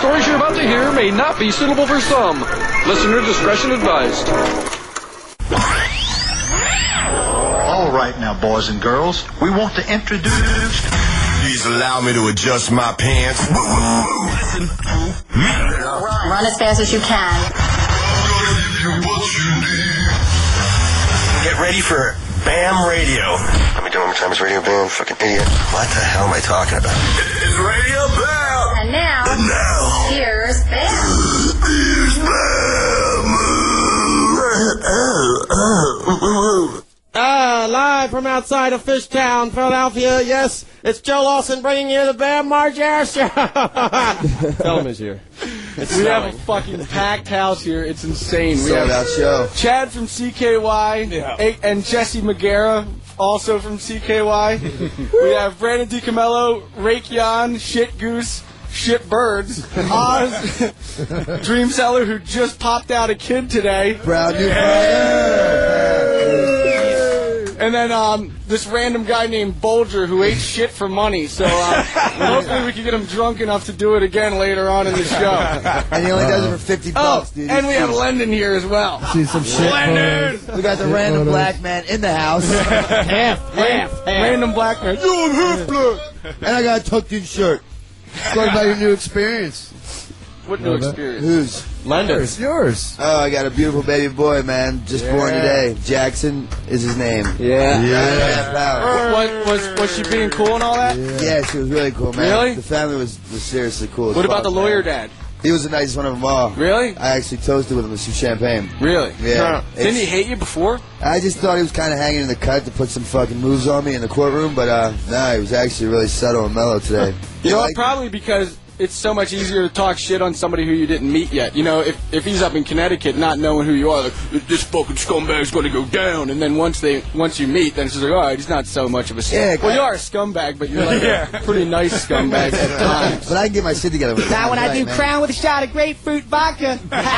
stories you're about to hear may not be suitable for some. Listener discretion advised. All right now, boys and girls, we want to introduce... Please allow me to adjust my pants. Listen to me. Run as fast as you can. Get ready for BAM Radio. Let me do it one more time. It's Radio BAM. Fucking idiot. What the hell am I talking about? It's Radio BAM. And now, here's BAM. Here's BAM. Live from outside of Fishtown, Philadelphia. Yes, it's Joe Lawson bringing you the Bam Margera Show. Tell him he's here. We have a fucking packed house here. It's insane. We have show. Chad from CKY and Jesse Magera, also from CKY. We have Brandon DiCamello, Rakeon, Shit Goose, Shit Birds, Oz, Dream Seller, who just popped out a kid today. Proud new father. And then this random guy named Bulger who ate shit for money. So hopefully we can get him drunk enough to do it again later on in the show. And he only does it for $50, dude. And we have Lendon here as well. See some shit. Lendon! We got the random black man in the house. half. Random black man. You're half black. And I got a tucked-in shirt. Talk about your new experience. What new experience? Whose? Lendon. Yours. Oh, I got a beautiful baby boy, man. Just born today. Jackson is his name. Was she being cool and all that? Yeah, she was really cool, man. Really? The family was seriously cool. What about the lawyer dad? He was the nicest one of them all. Really? I actually toasted with him with some champagne. Really? Yeah. Didn't he hate you before? I just thought he was kind of hanging in the cut to put some fucking moves on me in the courtroom, but nah, he was actually really subtle and mellow today. You know what? Probably because it's so much easier to talk shit on somebody who you didn't meet yet. You know, if he's up in Connecticut not knowing who you are, like, this fucking scumbag's going to go down, and then once you meet, then it's just like, all right, he's not so much of a scumbag. Yeah, well, you are a scumbag, but you're like a pretty nice scumbag at times. But I can get my shit together with Now when I do Crown with a shot of grapefruit vodka.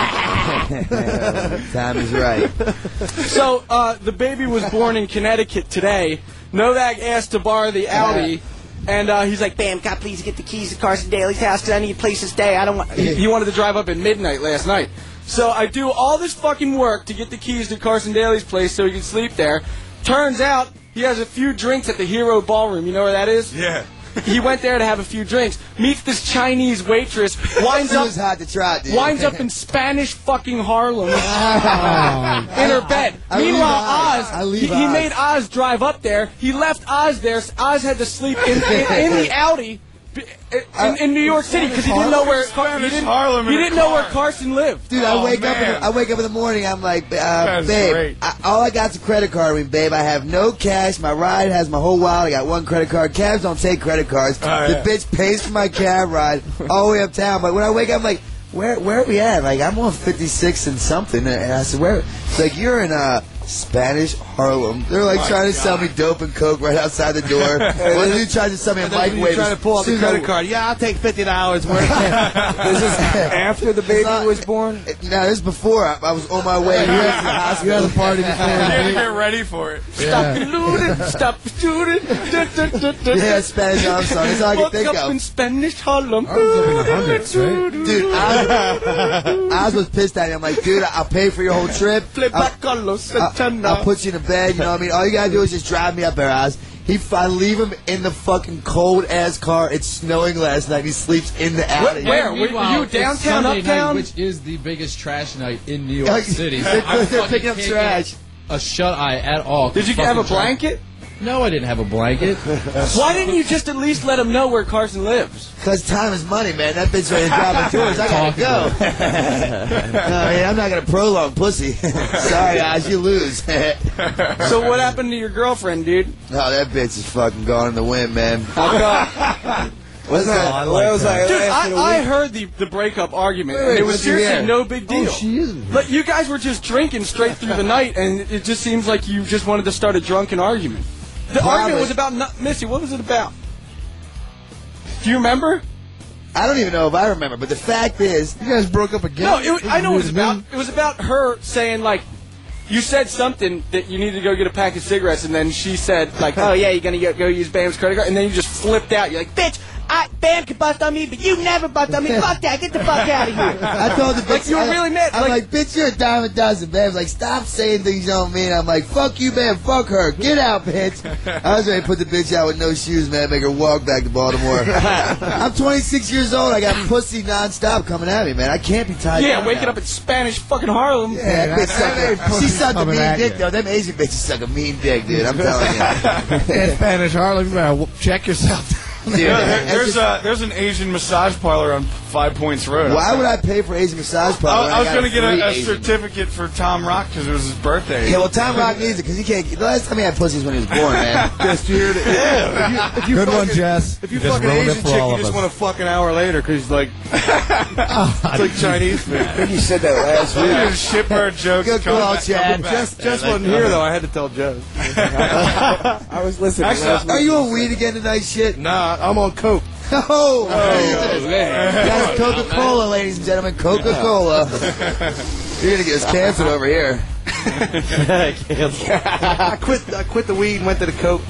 Time is right. So, the baby was born in Connecticut today. Novak asked to borrow the Audi. And he's like, Bam, can I please get the keys to Carson Daly's house because I need a place to stay. I don't want. He wanted to drive up at midnight last night. So I do all this fucking work to get the keys to Carson Daly's place so he can sleep there. Turns out he has a few drinks at the Hero Ballroom. You know where that is? Yeah. He went there to have a few drinks. Meets this Chinese waitress. Winds It was hot to trot, dude. Winds up in Spanish fucking Harlem in her bed. Meanwhile, he made Oz drive up there. He left Oz there. Oz had to sleep in the Audi in New York City because he didn't know where Carson lived. Dude, I wake up in the morning. I'm like, babe, all I got's a credit card. I mean, babe, I have no cash. My ride has my whole wallet. I got one credit card. Cabs don't take credit cards. The bitch pays for my cab ride all the way uptown. But when I wake up, I'm like, where are we at? Like, I'm on 56 and something. And I said, where? It's like, you're in Spanish Harlem. They're like trying to sell me dope and coke right outside the door. One dude tried to sell me a microwave. Trying to pull out the credit card. Yeah, I'll take $50 worth. This is After the baby was born? No, this is before. I was on my way here to the hospital. You had a party before. You had to get ready for it. Stop looting, stop shooting. Yeah, Spanish Harlem song. That's all I can think Woke up in of. Spanish Harlem. I was living in the hundreds, right? Dude, Oz was pissed at me. I'm like, dude, I'll pay for your whole trip. I'll put you in a bed, you know what I mean? All you gotta do is just drive me up there, Oz. I leave him in the fucking cold-ass car. It's snowing last night. He sleeps in the alley. Where? Were you downtown, Sunday uptown? night, which is the biggest trash night in New York City. They're picking up trash. A shut-eye at all. Did you have a blanket? No, I didn't have a blanket. Why didn't you just at least let him know where Carson lives? Because time is money, man. That bitch ready to drive my tours. I gotta go. No, man, I'm not gonna prolong pussy. Sorry, Oz, you lose. So what happened to your girlfriend, dude? Oh, that bitch is fucking gone in the wind, man. How come? What's that? Dude, I heard the breakup argument, and it was seriously no big deal. Oh, she isn't. But you guys were just drinking straight through the night, and it just seems like you just wanted to start a drunken argument. The argument was about Missy. What was it about? Do you remember? I don't even know if I remember, but the fact is, you guys broke up again. No, I know what it was about. It was about her saying, like, you said something that you needed to go get a pack of cigarettes, and then she said, like, oh, yeah, you're going to go use Bam's credit card, and then you just flipped out. You're like, bitch, Bam can bust on me, but you never bust on me. Fuck that. Get the fuck out of here. I told the bitch. Like, you were really mad. I'm like, bitch, you're a dime a dozen. Bam's like, stop saying things you don't mean. I'm like, fuck you, Bam. Fuck her. Get out, bitch. I was ready to put the bitch out with no shoes, man. Make her walk back to Baltimore. I'm 26 years old. I got pussy nonstop coming at me, man. I can't be tied down waking now. up in Spanish fucking Harlem. Yeah, bitch she sucked a mean dick, though. Them Asian bitches suck a mean dick, dude. I'm telling you. In Spanish Harlem, you better check yourself. Dude, there's an Asian massage parlor on 5 Points Road. Why would I pay for Asian massage parlor? I was going to get a Asian certificate for Tom Rock because it was his birthday. Yeah, well, Tom Rock needs it because he can't. The last time he had pussy was when he was born, man. Just you heard it. If you Good fucking, one, Jess. If you Just fucking ruined it Asian for chick, all you of just us. want to fuck an hour later because like it's like Chinese food. I think you said that last week. Shitbird jokes. Good call, Chad. Just wasn't here though. I had to tell Joe. I was listening. Actually, Are you on weed again tonight, shit? Nah, I'm on coke. Oh, that's Coca-Cola, ladies and gentlemen. Coca-Cola. You're gonna get us canceled over here. I quit the weed and went to the coke.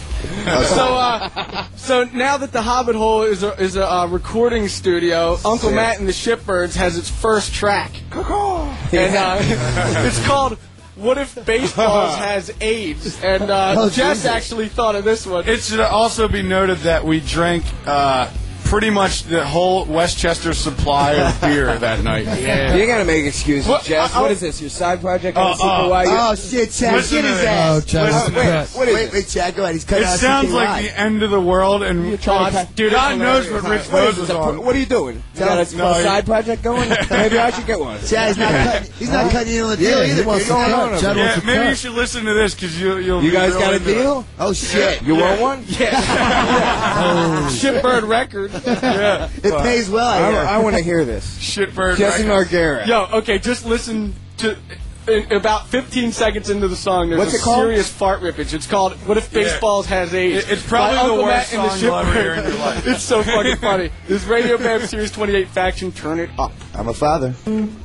So now that the Hobbit Hole is a recording studio, Uncle Matt and the Shitbirds has its first track, and it's called "What If Baseballs Has AIDS?" And Jess actually thought of this one. It should also be noted that we drank pretty much the whole Westchester supply of beer that night. Yeah. You're gonna make excuses, Jess. What is this? Your side project? Oh shit, Chad, Listen get his to ass. Chad, Wait, Chad, go ahead. He's cutting It out sounds CKY. like the end of the world, and God knows what Rich knows is on. What are you doing? You got a side project going? Maybe I should get one. Chad, he's not cutting you on the deal Yeah, he either. wants What's to going cut. on? Chad Yeah, wants to maybe cut. you should listen to this because you'll. You be guys got a real into it. deal? Oh shit. You want one? Shitbird record. Yeah, It pays well, I hear. I want to hear this. Shitbird. Jesse Records. Margera. Yo, okay, just listen to. In about 15 seconds into the song, there's What's a it called? serious fart rippage. It's called "What If Baseballs Has AIDS?" It's probably by the Uncle worst Matt and the song you'll ever hear in Shitbirds. your life. It's so fucking funny. This Radio Bam Series 28 faction, turn it up. I'm a father.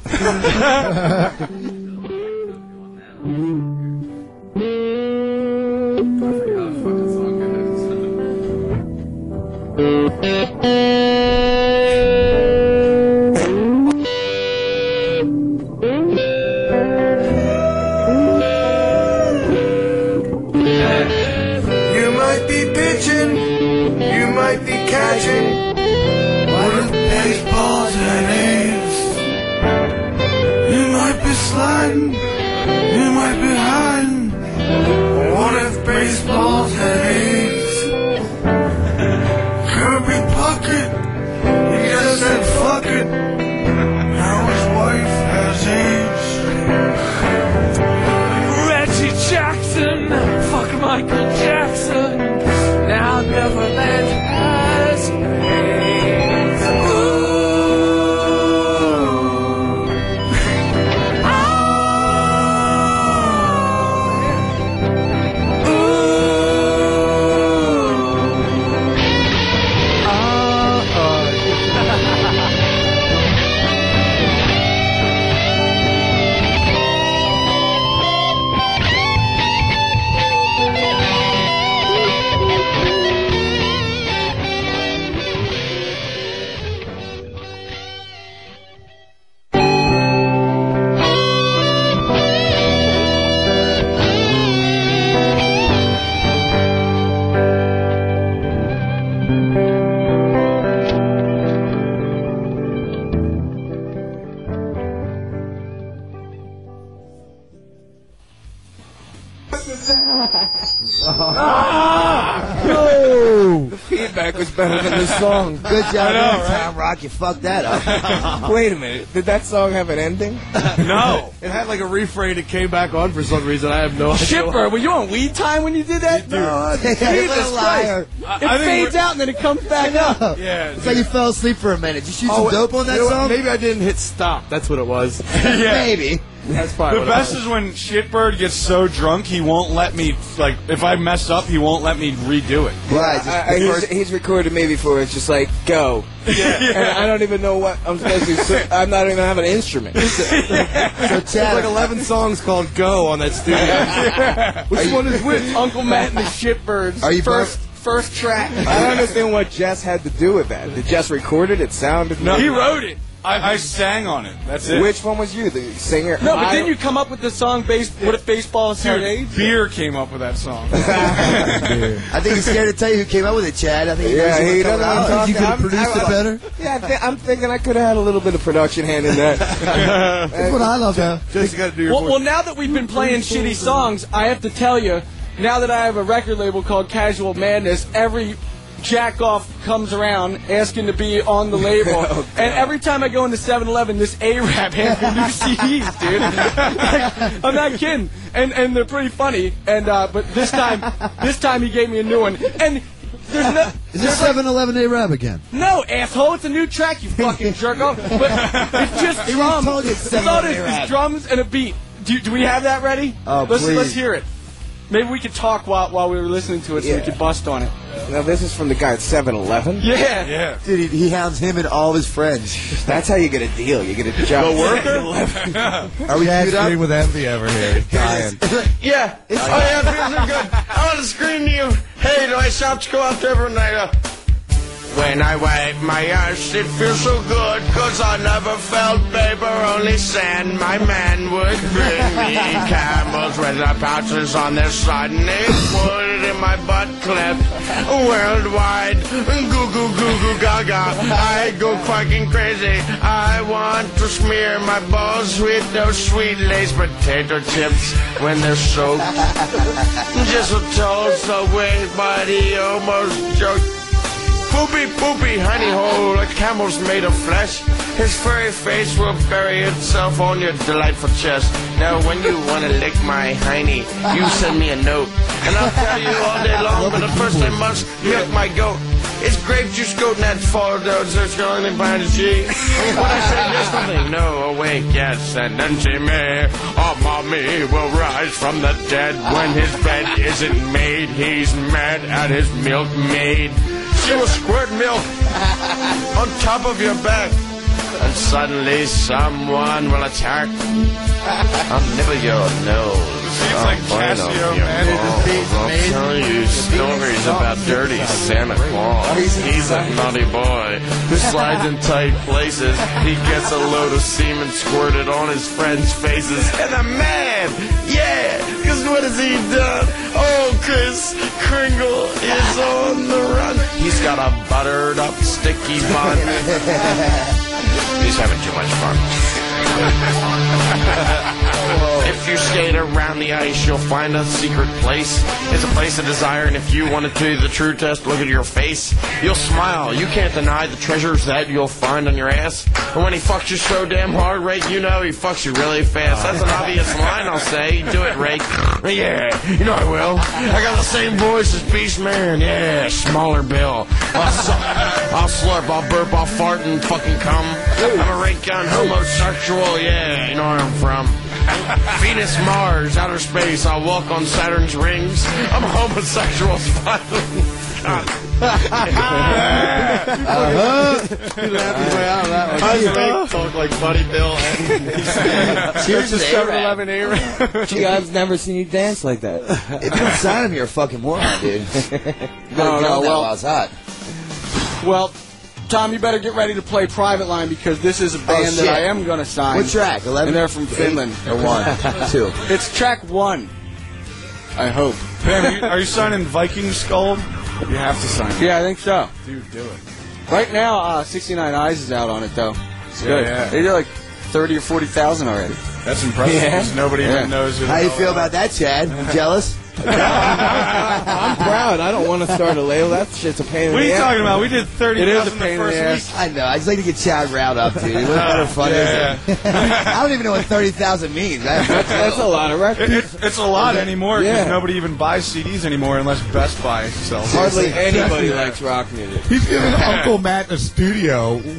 You might be pitching, you might be catching. What if baseballs had AIDS? You might be sliding, you might be hiding. What if baseballs had AIDS? Kirby Puckett, he just said fuck it. Now his wife has AIDS. Reggie Jackson, fuck Michael Jackson. Now Neverland has AIDS. The feedback was better than the song. Good job, man, Tom Rock. You fucked that up. Wait a minute. Did that song have an ending? No, it had like a refrain that came back on for some reason. I have no idea. Shitbird, were you on weed time when you did that? No, Jesus a liar. Christ. It fades out and then it comes back up. Yeah, It's like you fell asleep for a minute. Did you shoot some dope on that You know what? song? Maybe I didn't hit stop. That's what it was. Maybe. That's probably the what it best was. is when Shitbird gets so drunk he won't let me, like, if I mess up, he won't let me redo it. Right. He's recorded me before. It's just like, go. And I don't even know what I'm supposed to do. So I'm not even have an instrument. So There's Chad, like 11 songs called "Go" on that studio. Which one is which? Uncle Matt and the Shitbirds. Are you first first track. I don't understand what Jess had to do with that. Did Jess record it? It sounded... No, He wrote it. I sang on it. That's it. Which one was you, the singer? No, but then you come up with the song based. What if baseball is Dude, AIDS? Beer came up with that song. I think he's scared to tell you who came up with it, Chad. I think he doesn't want to talk. You could have produced it better. Yeah, I'm thinking I could have had a little bit of production hand in that. That's what I love now. Just got to do your Well, now that we've been playing shitty songs, I have to tell you, now that I have a record label called Casual Madness, every jack-off comes around asking to be on the label. And every time I go into 7-Eleven, this A-Rap hands me new CDs, dude. Like, I'm not kidding. And they're pretty funny. And but this time he gave me a new one. And there's no... Is this 7-Eleven A-Rap again? No, asshole, it's a new track, you fucking jerk off. But it's just drums. It's all this, it's drums and a beat. Do we have that ready? Oh, let's please. hear it. Maybe we could talk while we were listening to it so we could bust on it. Now, this is from the guy at 7-Eleven? Yeah. Dude, he hounds him and all of his friends. That's how you get a deal. You get a job. The worker? Are we queued up? With envy over here. Dying. Yeah. Oh, yeah, things are good. I want to scream to you. Hey, do I shout to go out there every night? When I wipe my ass, it feels so good, 'cause I never felt paper, only sand. My man would bring me camels with their pouches on their side, and they put it in my butt clip. Worldwide, goo goo goo goo gaga, I go quacking crazy. I want to smear my balls with those sweet Lay's potato chips when they're soaked. Just a toast away, but he almost joked. Poopy, poopy, honey hole, a camel's made of flesh. His furry face will bury itself on your delightful chest. Now, when you want to lick my hiney, you send me a note. And I'll tell you all day long, but at first I must milk my goat. It's grape juice goat and that's fall down, search going in behind the G. What I say, there's nothing, no, awake, yes, and then she may. Oh, mommy will rise from the dead when his bed isn't made. He's mad at his milkmaid. She will squirt milk on top of your back, and suddenly someone will attack. I'll nibble your nose. Seems like Casio, man. I'll tell you stories about dirty Santa Claus. He's a naughty boy who slides in tight places. He gets a load of semen squirted on his friends' faces. And I'm mad, yeah, because what has he done? Oh, Kris Kringle is on the run. He's got a buttered up sticky bun. He's having too much fun. If you skate around the ice, you'll find a secret place. It's a place of desire, and if you want to do the true test, look at your face. You'll smile. You can't deny the treasures that you'll find on your ass. And when he fucks you so damn hard, Rake, you know he fucks you really fast. That's an obvious line, I'll say. Do it, Rake. Yeah, you know I will. I got the same voice as Beast Man. Yeah, smaller bill. I'll slurp, I'll burp, I'll fart and fucking cum. I'm a Rake gun homosexual. Yeah, you know where I'm from. Venus, Mars, outer space. I'll walk on Saturn's rings. I'm a homosexual. Talk like Buddy Bill. Here's the 7-Eleven A-Rap. Gee, I've never seen you dance like that. If you don't sign him, you're a fucking moron, dude. Well, it's hot. Well, Tom, you better get ready to play Private Line because this is a band that I am going to sign. What track? 11? And they're from Finland. Or 1? 2? It's track 1. I hope. Pam, are you signing Viking Skull? You have to sign it. Yeah, I think so. Dude, do it. Right now, 69 Eyes is out on it, though. It's good. Yeah. They did like 30 or 40,000 already. That's impressive because nobody even knows who How you feel about that, Chad? You jealous? I'm proud. I don't want to start a label. That shit's a pain in the ass. What are you talking about? We did 30,000 It is a the pain in the first ass. week. I know. I just like to get Chad riled up, dude. What's better fun is it? I don't even know what 30,000 means. That's a lot of records. It's a lot anymore because Yeah. nobody even buys CDs anymore unless Best Buy sells. Hardly anybody likes rock music. He's giving Uncle Matt a studio with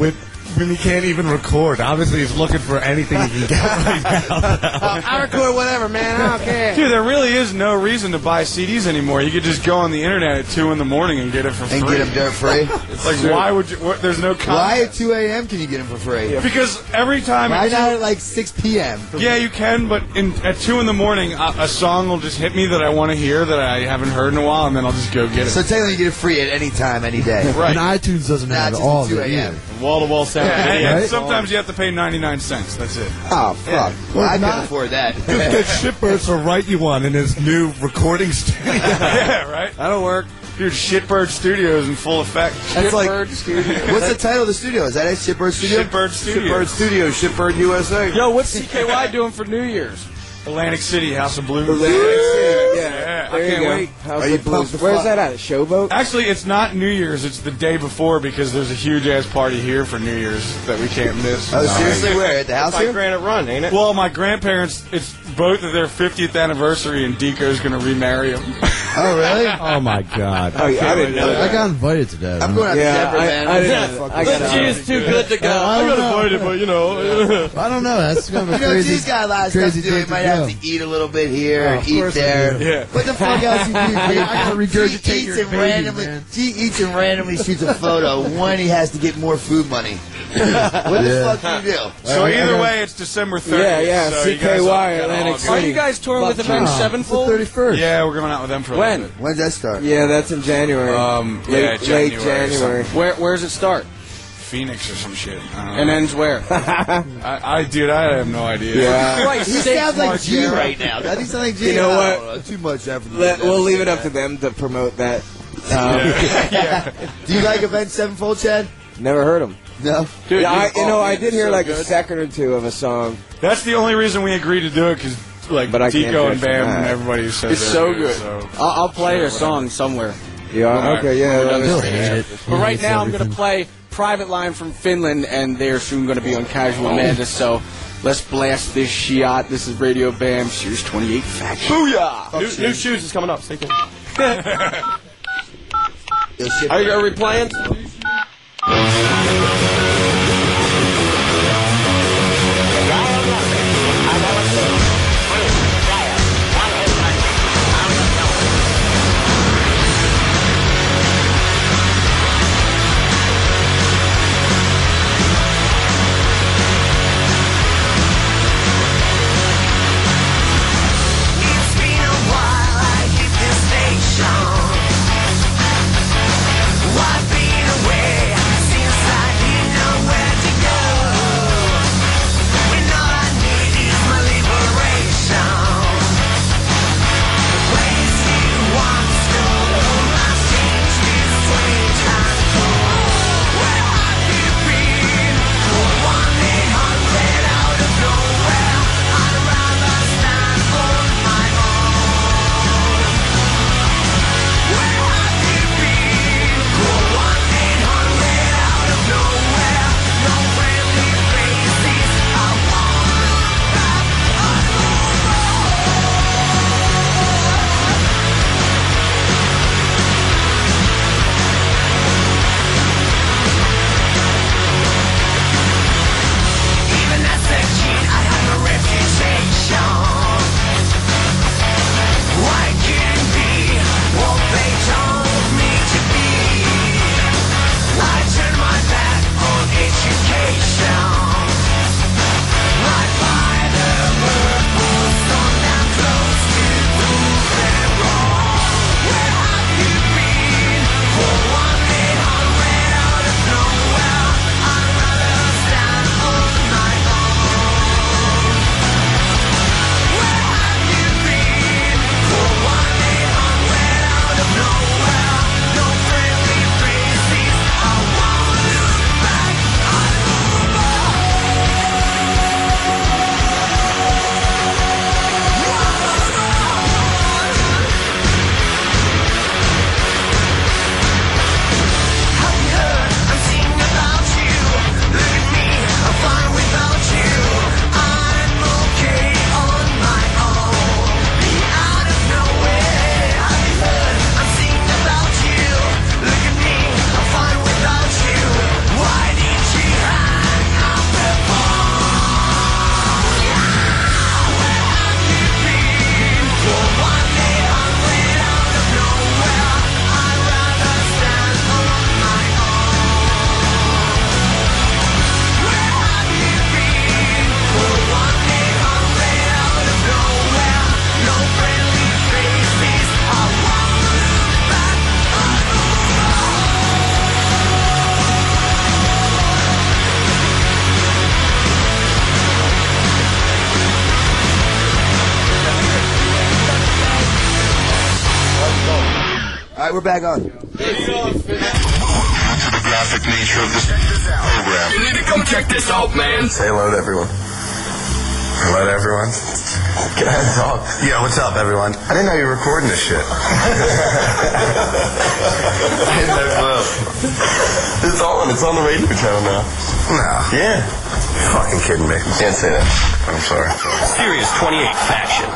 when he can't even record? Obviously, he's looking for anything he can get right now. I record whatever, man. I don't care. Dude, there really is no reason to buy CDs anymore. You could just go on the internet at 2 in the morning and get it for free. And get them dirt free. It's like, why would you? There's no content. Why at 2 a.m. can you get them for free? Because every time. Why not at like 6 p.m.? Yeah, you can, but at 2 in the morning, a song will just hit me that I want to hear that I haven't heard in a while, and then I'll just go get it. So technically, you get it free at any time, any day. Right. And iTunes doesn't have Not all just of at 2 it a.m. either. Wall-to-wall sound. Yeah, Yeah, right? sometimes you have to pay 99 cents. That's it. Oh, fuck. Well, I can afford that. Just get Shitbird to write you one in his new recording studio. Yeah, right? That'll work. Dude, Shitbird Studios in full effect. That's like, Shitbird Studio. what's the title of the studio? Is that it? Shitbird Studio? Shitbird Studios. Shitbird Studios, Shitbird USA. Yo, what's CKY doing for New Year's? Atlantic City, House of Blues. Yeah. I can't wait. House of Blues. Where's that at? Showboat? Actually, it's not New Year's. It's the day before because there's a huge-ass party here for New Year's that we can't miss. Oh, seriously? Where? At the house It's like here? Granite Run, ain't it? Well, my grandparents, it's both of their 50th anniversary, and Deco's going to remarry them. Oh, really? Oh, my God. Oh, yeah, I didn't know that. I got invited to that. I'm going out to Denver, man. I didn't know that. I got She's too good to go. I don't know. invited, but you know. I don't know. That's kind of a You know, crazy. he's got a lot of stuff to crazy do. He thing might to have go. to eat a little bit here and eat course I there. do. Yeah. What the fuck else you do? I gotta regurgitate your baby, man. He eats and randomly shoots a photo when he has to get more food money. What the fuck do you do? So either way, it's December 30th. Yeah, so you guys all CKY, get Atlantic all City. Are you guys touring with Avenged Sevenfold? 31st. Yeah, we're going out with them for a When? little bit. When's that start? Yeah, that's in January. Late Late January. January. Where's it start? Phoenix or some shit. And ends where? Dude, I have no idea. Yeah. He sounds like G right now. Doesn't he sound like G? You know I what? don't know. Too much effort. We'll leave it up to them to promote that. Do you like Avenged Sevenfold, Chad? Never heard them. No. Dude, Yeah, I did hear so like good. a second or two of a song. That's the only reason we agreed to do it, because like But I can't Tico do and it Bam from and that. everybody said It's they're so good. So. I'll play a song somewhere. Yeah, okay, yeah. He'll hate it. But right now, I'm going to play Private Line from Finland, and they're soon going to be on Casual Madness, so let's blast this shot. This is Radio Bam, Series 28 Faction. Booyah! New shoes is coming up. Stay tuned. Are we playing? It's been a while, I hit this station. I've been away since I right, we're back on. Due to the graphic nature of this program, You need to come check this out, man. say hello to everyone. Hello to everyone. Can I talk? Yeah, what's up, everyone? I didn't know you were recording this shit. I didn't know clue. It's on. It's on the radio channel now. No. Yeah. You're fucking kidding me. Can't say that. I'm sorry. Serious 28 faction.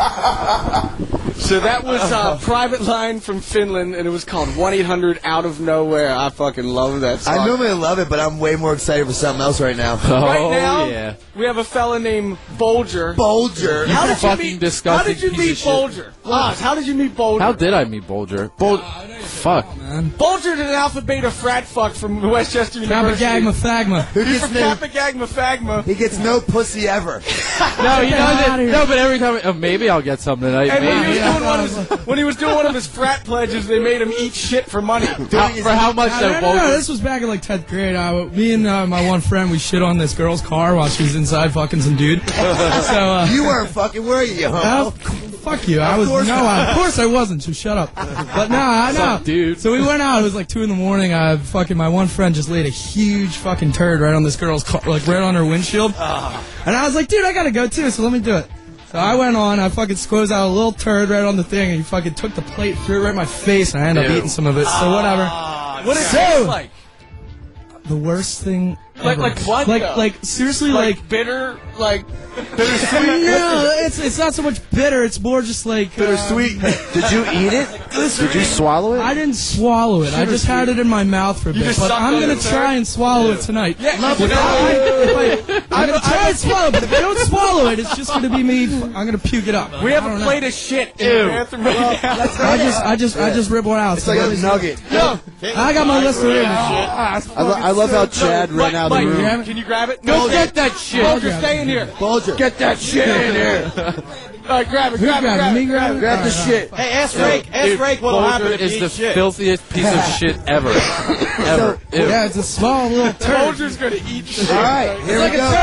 So that was Private Line from Finland, and it was called 1-800-OUT-OF-NOWHERE. I fucking love that song. I normally love it, but I'm way more excited for something else right now. Right now, we have a fella named Bolger. Bolger. How did you fucking meet, disgusting how did you piece meet of shit. Bolger? Oz, how did you meet Bolger? How did I meet Bolger? Fuck. Bolger's an alpha beta frat fuck from Westchester University. Kappa Gagma Fagma. He's from Kappa Gagma Fagma. He gets no pussy ever. No, you know that. No, but every time, maybe I'll get something tonight. And Maybe. when he was doing one of his frat pledges, they made him eat shit for money. For how much? No, this was back in like 10th grade. Me and my one friend, we shit on this girl's car while she was inside fucking some dude. So you weren't fucking, were you? Fuck you. I was of course I wasn't. So shut up. But no. Dude. So we went out. It was like 2 in the morning. My one friend just laid a huge fucking turd right on this girl's car, like right on her windshield. And I was like, dude, I gotta go too. So let me do it. So I went on, I fucking squeezed out a little turd right on the thing, and he fucking took the plate, threw it right in my face, and I ended up eating some of it, so whatever. What does it taste like? The worst thing Like what? Like seriously, like bitter, like bittersweet. No, it's not so much bitter. It's more just like bittersweet. Did you eat it? Did you swallow it? I didn't swallow it. I just had it in my mouth for a bit. But I'm gonna try and swallow it tonight. Yeah, I'm gonna try and swallow it, but if I don't swallow it, it's just gonna be me. I'm gonna puke it up. We have a plate of shit in the bathroom right now. I just rip one out. It's like a nugget. No, I got my list of shit. I love how Chad ran out of the room. Can you grab it? Go get that shit. Bolger, stay in here. Bolger. Get that shit in here. All right, grab it. Grab Grab the shit. Hey, ask Rake. Ask Rake what'll happen Bolger if is you the eat shit. filthiest piece of shit ever. Ever. Ew. Yeah, it's a small little turd. Bolger's gonna eat shit. All right, here we go.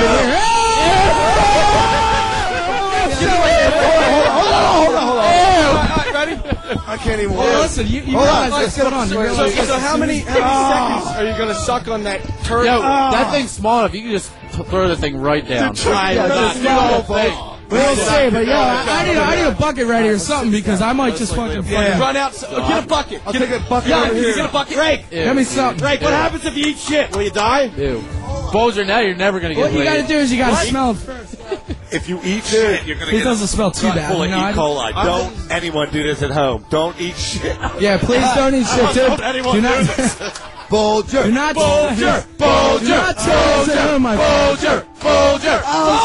Hold on. Ready? I can't even. Well, listen, you realize what's going on. So how many seconds are you gonna suck on that turd? Yo, that thing's small enough. You can just throw the thing right down. Just do the whole thing. We'll see, but yo, I need a bucket ready or something because I might just fucking Run out. Get a bucket. I'll take a bucket Yeah, over here. get a bucket. Rake. Give me something. Rake. What happens if you eat shit? Will you die? Ew. Bolger, now you're never gonna get What you laid. gotta do is you gotta smell it first. If you eat shit, you're going to He get doesn't smell too bad. full of you E. know, coli. Don't anyone do this at home. Don't eat shit. Yeah, please don't eat shit, dude. Don't anyone Do do not. this. Bolger. Do not. Bolger. Do not tell us at home, my friend. Bolger.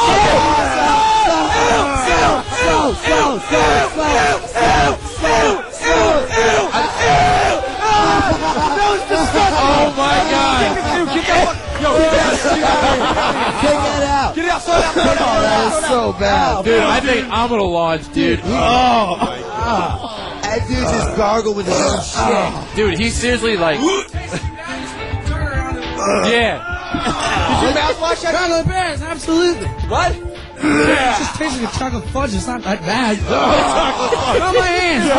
Oh my God! Get Take that out. Get it out! Throw it out! Throw it out! That's so bad. Dude, I think I'm gonna launch, dude. That dude just gargled with his own shit. Dude, he's seriously like. Yeah. Did you mouthwash that? Chocolate bears, absolutely. What? It just tastes like a chocolate fudge. It's not that bad. Not my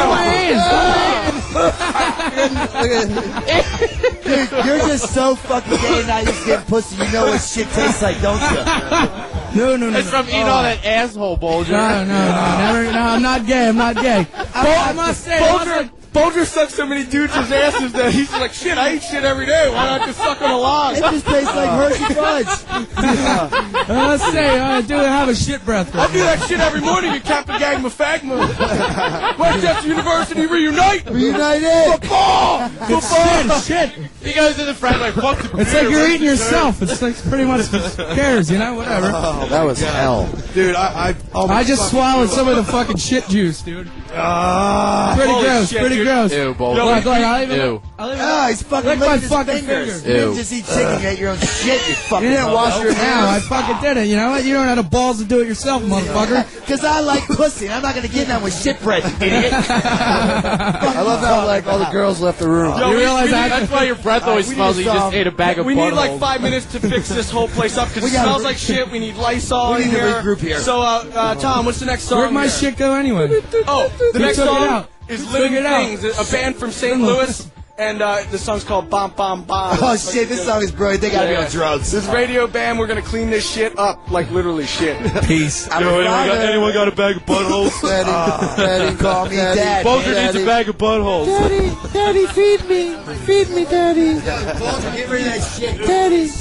hands. Dude, you're just so fucking gay now you just get pussy. You know what shit tastes like, don't you? No. It's from eating all that asshole, Bolger. No, never. No, I'm not gay. I must say, Bolger sucks so many dudes' asses that he's like, shit, I eat shit every day. Why not just suck on a log? It just tastes like Hershey fudge. let's say, I do have a shit breath. I do that shit every morning at Kappa Gagma Fagma. Westchester University reunite! Reunited! Football! Shit. He goes to the front like, fuck the It's like you're eating yourself. It's like pretty much who cares, you know? Whatever. That was hell. Dude, I just swallowed some of the fucking shit juice, dude. Pretty gross. shit, Pretty dude. gross. Ew, Bolger. Look, I'll even. Ew. He's fucking Lick my licking his fucking fingers. fingers. You didn't Ew. just eat chicken, you ate your own shit, you fucking You didn't wash your hands. hands. I fucking did it. You know what? You don't have the balls to do it yourself, motherfucker. Because I like pussy, and I'm not going to get down with shit bread, you idiot. I love how like all the girls left the room. You realize that's why your breath always smells like you just ate a bag of We need like buttholes. 5 minutes to fix this whole place up because it gotta smells like shit. We need Lysol We in need to here. regroup here. So, Tom, what's the next song? Where'd my here? shit go anyway? Oh, the Who next took it song. out? is Living Figure it out. Things, a band from St. Louis. And the song's called Bomb Bomb Bomb. Oh shit, this song is brilliant. They gotta be on drugs. This radio band, we're gonna clean this shit up, like literally shit. Peace. Anyone got a bag of buttholes? Daddy, call me Daddy. Bulger needs a bag of buttholes. Daddy, feed me. Feed me, Daddy. Bulger, get rid of that shit. Daddy.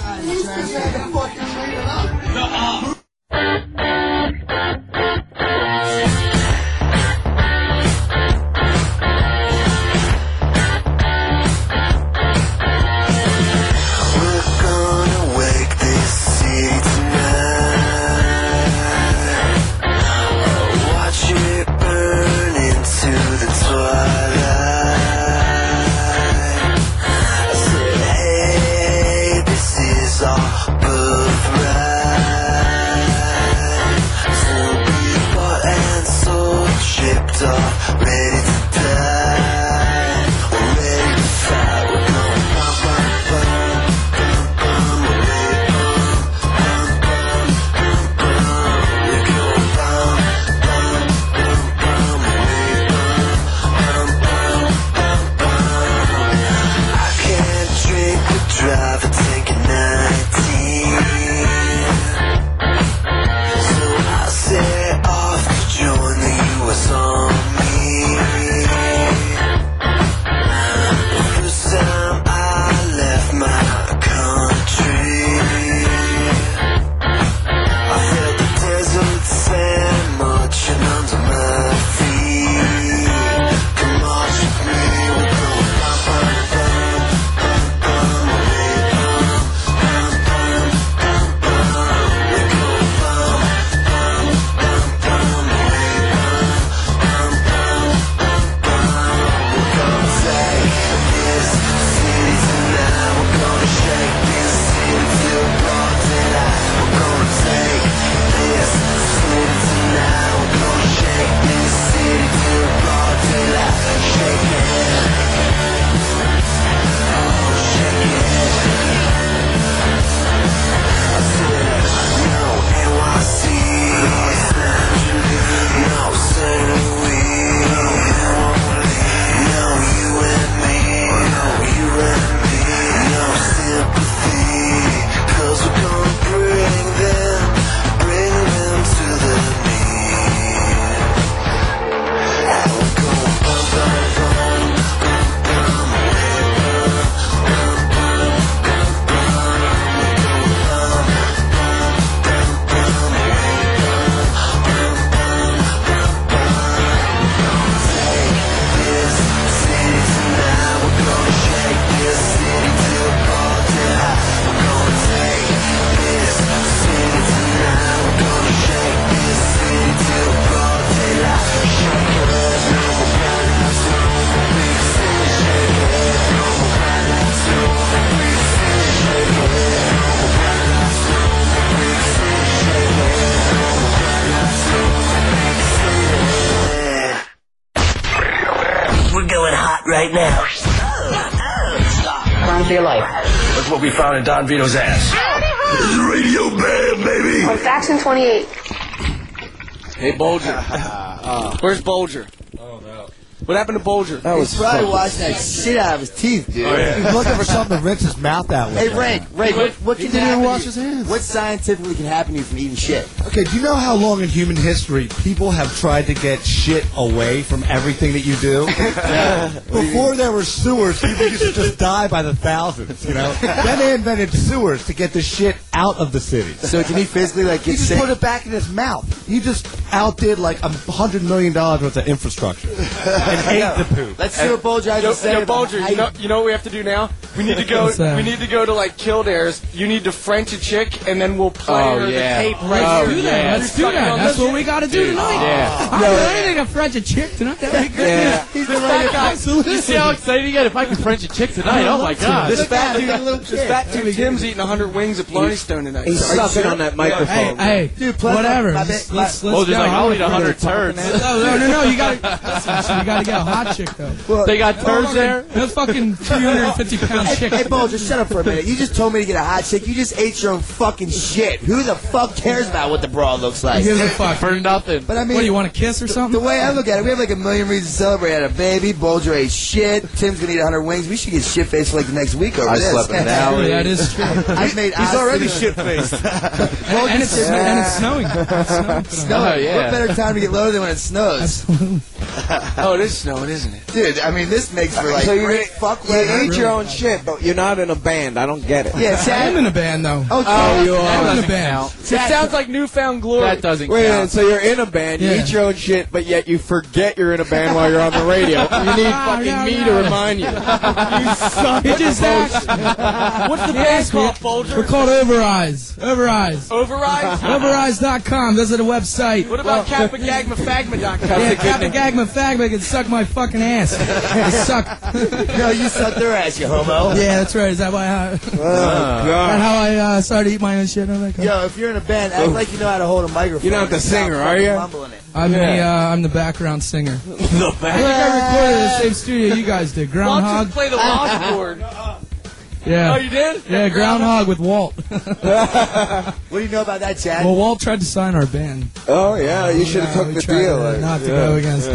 right now. Run for your life. Look what we found in Don Vito's ass. This is Radio Bam, baby. On Faction 28. Hey, Bulger. Where's Bulger? Oh, no. What happened to Bulger? He's probably washing that shit out of his teeth, dude. Oh, yeah. He's looking for something to rinse his mouth out with. Hey, Ray, what can happen wash to his you? hands. What scientifically can happen to you from eating shit? Okay, do you know how long in human history people have tried to get shit away from everything that you do? Before there were sewers, people used to just die by the thousands, you know? Then they invented sewers to get the shit out of the city. So can he physically, like, get He just sick? put it back in his mouth. He just outdid, like, $100 million worth of infrastructure. And ate the poop. Let's see what Bulger has to say about Bulger, you know what we have to do now? We need to go. We need to go to like Kildare's. You need to French a chick, and then we'll play her the tape right Let's do that. Let's do that. That's what we got to do tonight. Yeah. I really think a French a chick tonight. That'd be good. Yeah. He's the right guy. You see how excited you get if I can French a chick tonight? Oh my god. This fat dude Tim's eating 100 wings at Barney's Stone tonight. He's sucking on that microphone. Hey, Dude, plus whatever. let's Well, just go. like, I'll eat 100 turds. No. You gotta get a hot chick though. Well, They got turds there? That's fucking 350-pound chick. Hey, Bo, just shut up for a minute. You just told me to get a hot chick. You just ate your own fucking shit. Who the fuck cares about what the broad looks like? Who gives a fuck? For nothing. But I mean, What do you want to kiss or something? the way I look at it, we have like a million reasons to celebrate. I had a baby, Bulger ate shit, Tim's gonna eat 100 wings. We should get shit faced for like the next week over I this. slept in an alley. That is true. I've made He's already shit-faced. and it's snowing. It's snowing. Snowing. Oh, yeah. What better time to get loaded than when it snows? Oh, it is snowing, isn't it? Dude, I mean, this makes for like So you fuck eat your own shit, but you're not in a band. I don't get it. Yeah, I am in a band though. Oh, you I'm in are. a band. It sounds like Newfound Glory. That doesn't Wait a minute, count. so you're in a band, you Yeah. eat your own shit, but yet you forget you're in a band while you're on the radio. You need fucking me to remind you. You suck. He just asked. What's the band called, Folger? We're called Overeyes. Overeyes. Override? Overeyes.com. Visit the website. What about KappaGagmaFagma.com? Yeah, Kappa Gagma Fagma can suck my fucking ass. They suck. No, you suck their ass, you homo. Yeah, that's right. Is that why? That's how I started to eat my own shit? Yo, if you're in a band, act like you know how to hold a microphone. You're not the Stop singer, fucking are you? mumbling it. I'm the background singer. The I think I recorded in the same studio you guys did. Why Groundhog. don't you play the washboard? Yeah. Oh, you did? Yeah, Groundhog with Walt. What do you know about that, Chad? Well, Walt tried to sign our band. Oh, yeah, you should have took we the tried deal. not to go against.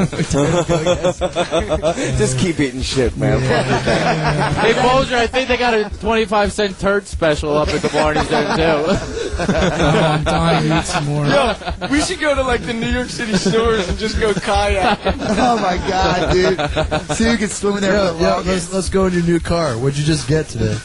Just keep eating shit, man. Hey, Bulger, I think they got a 25-cent turd special up at the Barney's there, too. I'm dying to eat some more. Yo, we should go to like the New York City stores and just go kayaking. Oh my god, dude! So you can swim in there for the Yeah, longest. let's go in your new car. What'd you just get today?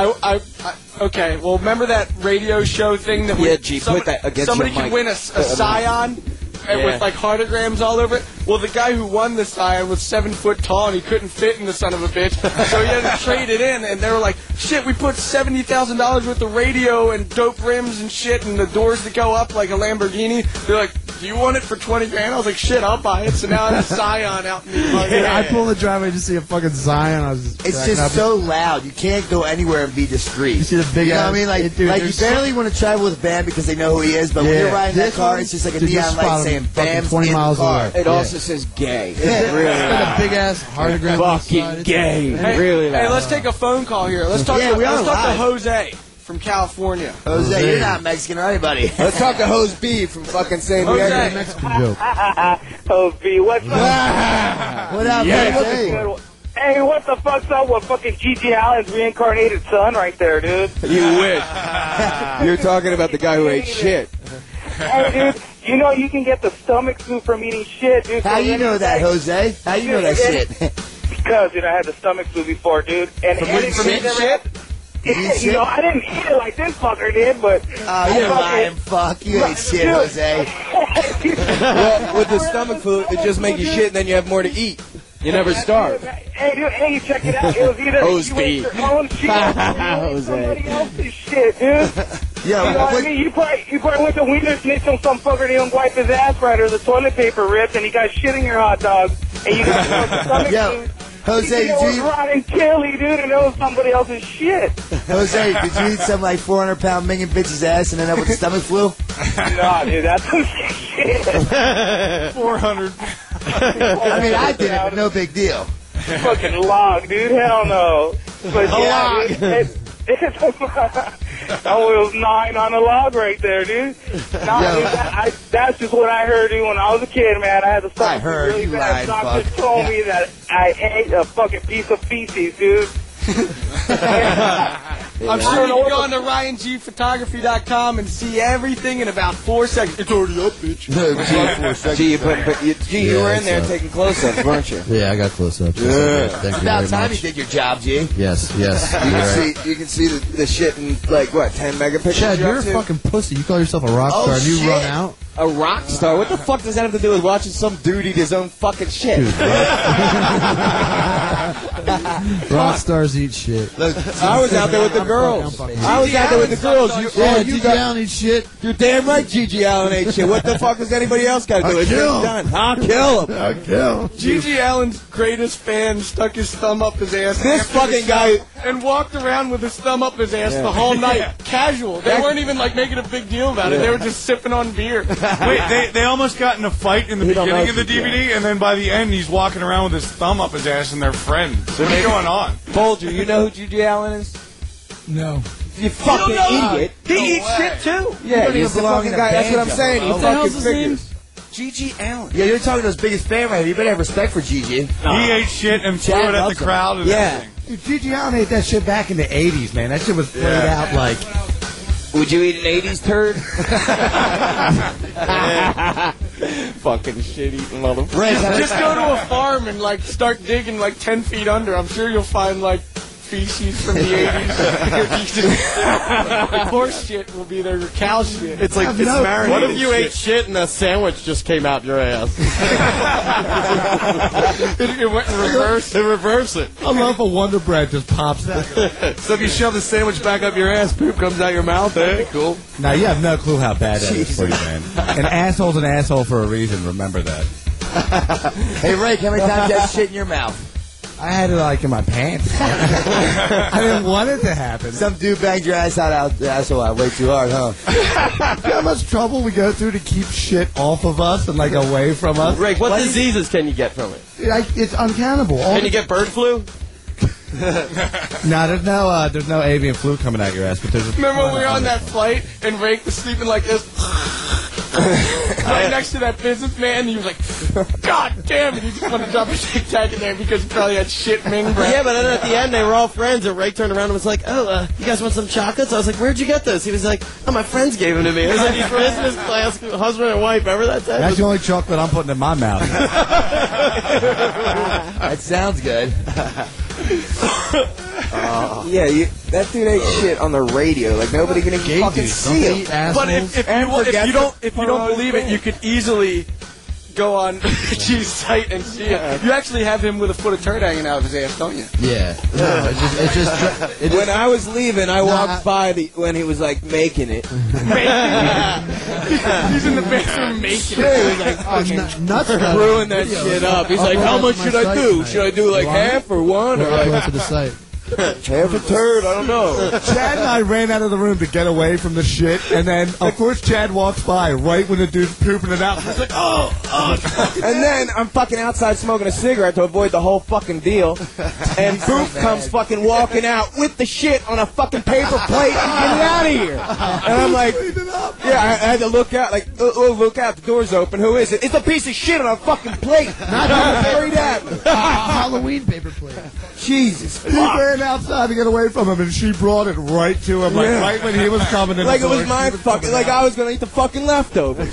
Okay, well, remember that radio show thing that Yeah, G, put that against somebody your could mic. win a Scion and with like heartograms all over it? Well, the guy who won the Scion was 7 foot tall and he couldn't fit in the son of a bitch, so he had to trade it in. And they were like, "Shit, we put $70,000 worth of radio and dope rims and shit and the doors that go up like a Lamborghini." They're like, "Do you want it for $20,000?" I was like, "Shit, I'll buy it." So now I have a Scion out in the I pull the driveway to see a fucking Zion. I was just It's cracking just up. so loud. You can't go anywhere and be discreet. You see the big You know ass- what I mean? Like, Dude, like you there's barely want to travel with a band because they know who he is, but when Yeah. you're riding that This car, one, it's just like a dude, you neon spot light him saying fucking "Bam's 20 in miles the car." away. It also says gay. Yeah. Really Like loud. a big ass heartogram. on the side. Fucking It's- gay. Hey, Really hey, loud. let's take a phone call here. Let's talk. Yeah, we are let's talk to live. Jose from California. Jose, you're not Mexican, are you, buddy? Let's talk to Hose B from fucking San Diego. Jose. Mexican joke. Oh, B, what's up? What up, Hey, what's Jose? good? Hey, what the fuck's up with fucking Gigi Allen's reincarnated son right there, dude? You wish. You're talking about the guy who ate shit. Hey, dude, you know you can get the stomach flu from eating shit, dude. How So you know that, Jose? How you know that shit? Because, dude, I had the stomach flu before, dude. And From eating shit? You know, I didn't eat it like this fucker did, but... Oh, you're lying, fuck. You ain't shit, Dude. Jose. Well, with the stomach flu, it just makes you shit and then you have more to eat. You never starve. Hey, dude, hey, check it out. It was either Hose you B. ate your own shit or you ate Jose. somebody else's shit, dude. Yeah, You know what I mean? You probably went to Wiener Schnitz on some fucker that didn't wipe his ass right or the toilet paper ripped and he got shit in your hot dog and you got stomach Yo, flu. Jose, It did was you, rotten chili, dude, and it was somebody else's shit. Jose, did you eat some like 400-pound minging bitch's ass and end up with the stomach flu? Nah, dude, that's some shit. 400. I mean, I did it, but no big deal. Fucking log, dude. Hell no. But yeah, dude, oh, it was 9 on the log right there, dude. Nah, Yo. dude, that's just what I heard, dude. When I was a kid, man, I had the stomach flu heard really you bad. lied, Doctor fuck. told me that I ate a fucking piece of feces, dude. I'm sure you can go on to RyanGPhotography.com and see everything in about 4 seconds. It's already up, bitch. Gee, you were in there taking close-ups, weren't you? Yeah, I got close up. Yeah. Thank It's you about very time much. you did your job, G. Yes, yes. You You're can right. see, you can see the shit in like what 10 megapixels. Chad, you're a up to? fucking pussy. You call yourself a rock Oh, star and you shit. run out. A rock star? What the fuck does that have to do with watching some dude eat his own fucking shit? Rock stars eat shit. Look, I was out there with the girls. Gigi Allen eat shit. You're damn right Gigi Allen ate shit. What the fuck does anybody else got to do? It's done. I'll kill him. Gigi Allen's greatest fan stuck his thumb up his ass. This after fucking the guy- show and walked around with his thumb up his ass the whole night. Casual. They weren't even like making a big deal about it. They were just sipping on beer. Wait, they almost got in a fight in the beginning of the DVD, and then by the end, he's walking around with his thumb up his ass and they're friends. What's going on? Folger, you know who Gigi Allen is? No. You fucking idiot. He eats shit too. Yeah, he's the fucking guy. That's what I'm saying. He What the hell's fucking his name? figures. Gigi Allen. Yeah, you're talking to his biggest fan right here. You better have respect for Gigi. He ate shit and threw it at the crowd and everything. Dude, Gigi Allen ate that shit back in the 80s, man. That shit was played out like... Would you eat an 80s turd? Fucking shit-eating motherfucker. Just go to a farm and like start digging like 10 feet under. I'm sure you'll find like feces from the 80s. Horse shit will be there. Your cow shit. It's like it's marinated. What if you ate shit and a sandwich just came out your ass? It went in reverse. They reverse it. I love a Wonder Bread just pops out. So if you shove the sandwich back up your ass, poop comes out your mouth. That'd be cool. Now, you have no clue how bad that is for you, man. An asshole's an asshole for a reason. Remember that. Hey, Ray, how many times you had shit in your mouth? I had it like in my pants. I didn't want it to happen. Some dude banged your ass out the asshole out way too hard, huh? You know how much trouble we go through to keep shit off of us and like away from us? Rick, what diseases can you get from it? It's uncountable. Can you get bird flu? No, there's no avian flu coming out your ass. But there's. Remember when we were on that flight and Rake was sleeping like this? Right next to that businessman, he was like, God damn it, he just wanted to drop a Tic Tac in there because he probably had shit Ming breath. Yeah, but then at the end, they were all friends, and Ray turned around and was like, oh, you guys want some chocolates? I was like, where'd you get this? He was like, oh, my friends gave them to me. It was like these business class husband and wife. Remember that time? That's the only chocolate I'm putting in my mouth. That sounds good. Yeah, that dude ate shit on the radio. Like nobody can even fucking see him. But if you don't believe it, you could easily go on G's site and see it. You actually have him with a foot of turd hanging out of his ass, don't you? Yeah. No, it just when I was leaving, I walked by when he was like making it. He's in the bathroom making Yeah, it. he was like fucking nuts screwing that shit up. He's like, how much should I do? Should I do like half or one? Or I'll go like to the site. half a turd? I don't know. Chad and I ran out of the room to get away from the shit, and then, of course, Chad walks by right when the dude's pooping it out. He's like, oh. And then I'm fucking outside smoking a cigarette to avoid the whole fucking deal. And Boop comes fucking walking out with the shit on a fucking paper plate and get it out of here. And I'm like, yeah, I had to look out, like, oh, look out, the door's open. Who is it? It's a piece of shit on a fucking plate. Not straight at me. Halloween paper plate. Jesus. He ran outside to get away from him, and she brought it right to him, like right when he was coming in. Like it was my fucking, like I was gonna eat the fucking leftovers.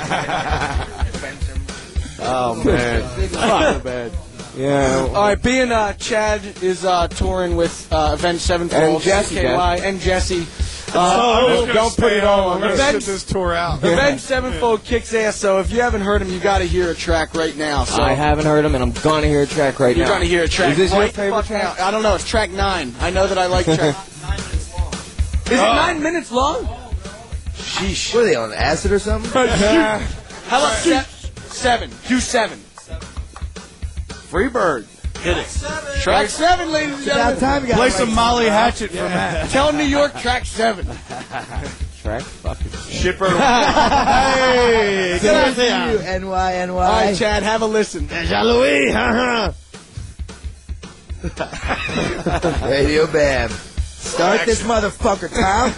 Oh man, fuck man. Yeah. All right, being Chad is touring with Avenged Sevenfold And Jesse, KY, and Jesse. don't put it on. I'm going to sit this tour out. Avenged Sevenfold kicks ass, so if you haven't heard him, you got to hear a track right now. So I haven't heard him, and I'm gonna hear a track right You're now. going to hear a track. Is this your right favorite fuck track? now. I don't know. It's track 9. I know that I like track. Is it 9 minutes long? Sheesh. What are they on acid or something? How about 7? Do 7. Free bird. Hit it. Track 7, ladies and gentlemen. Time Play some Molly Hatchet for Matt. Tell New York track 7. Track fucking Shitbird. Hey, Good on you, NY. All right, Chad, have a listen. Radio Bam. Start this motherfucker, Tom.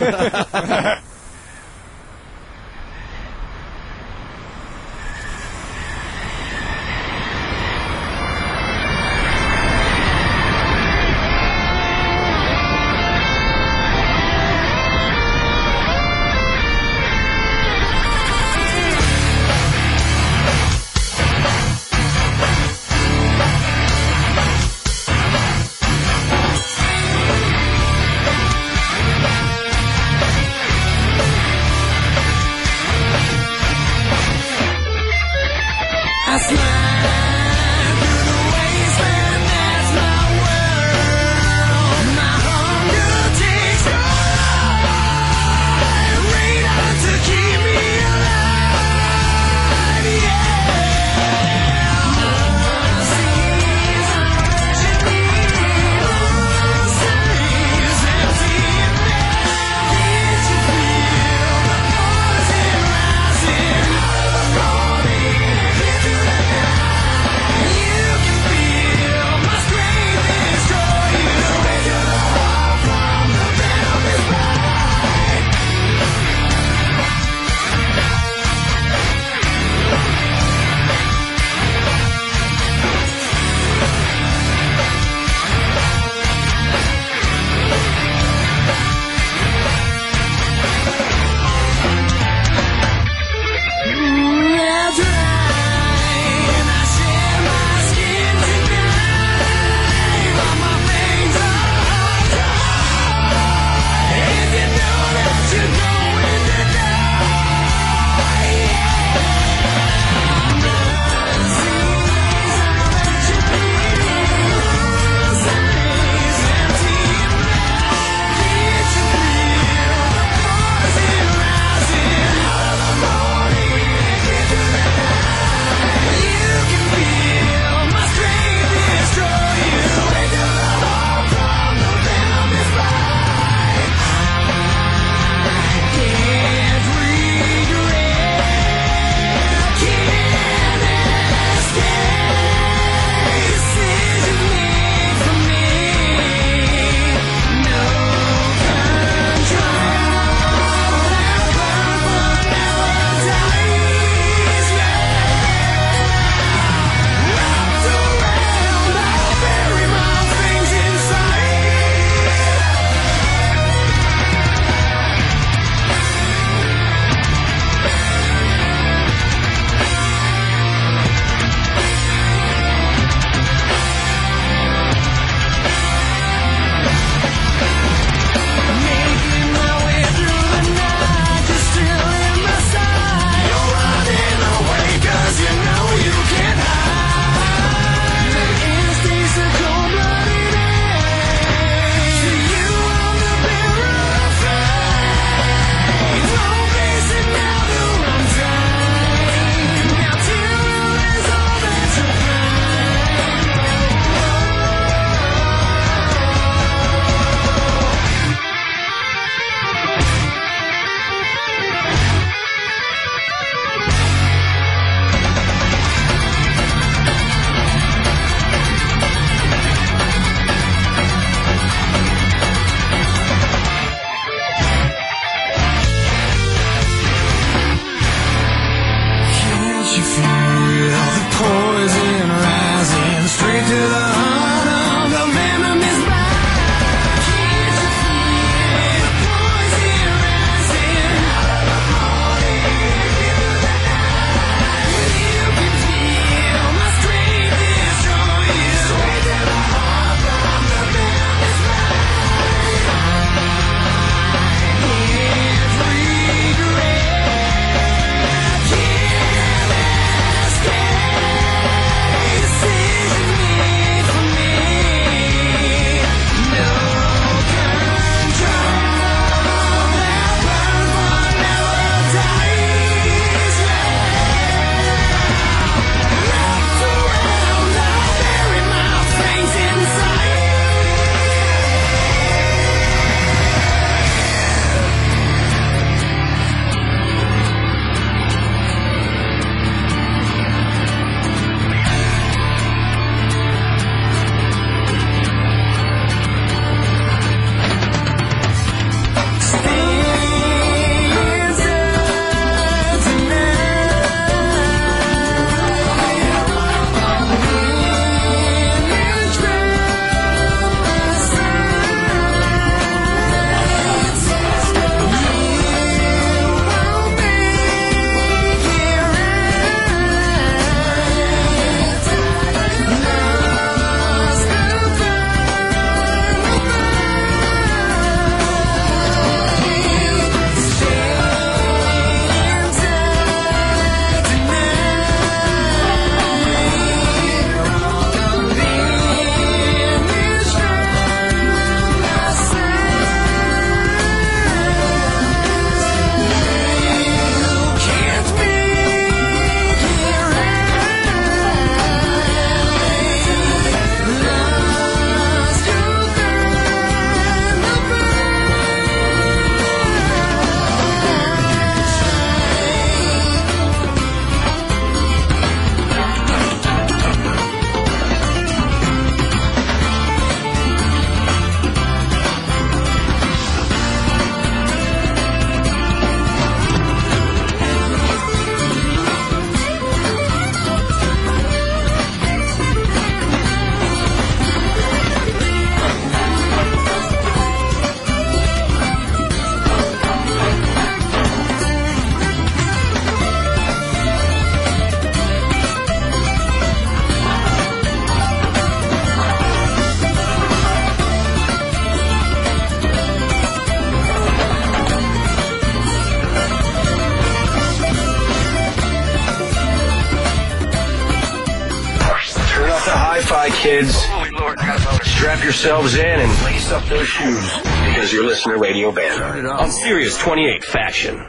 kids, strap yourselves in and lace up those shoes because you're listening to Radio Band on Sirius 28 Faction.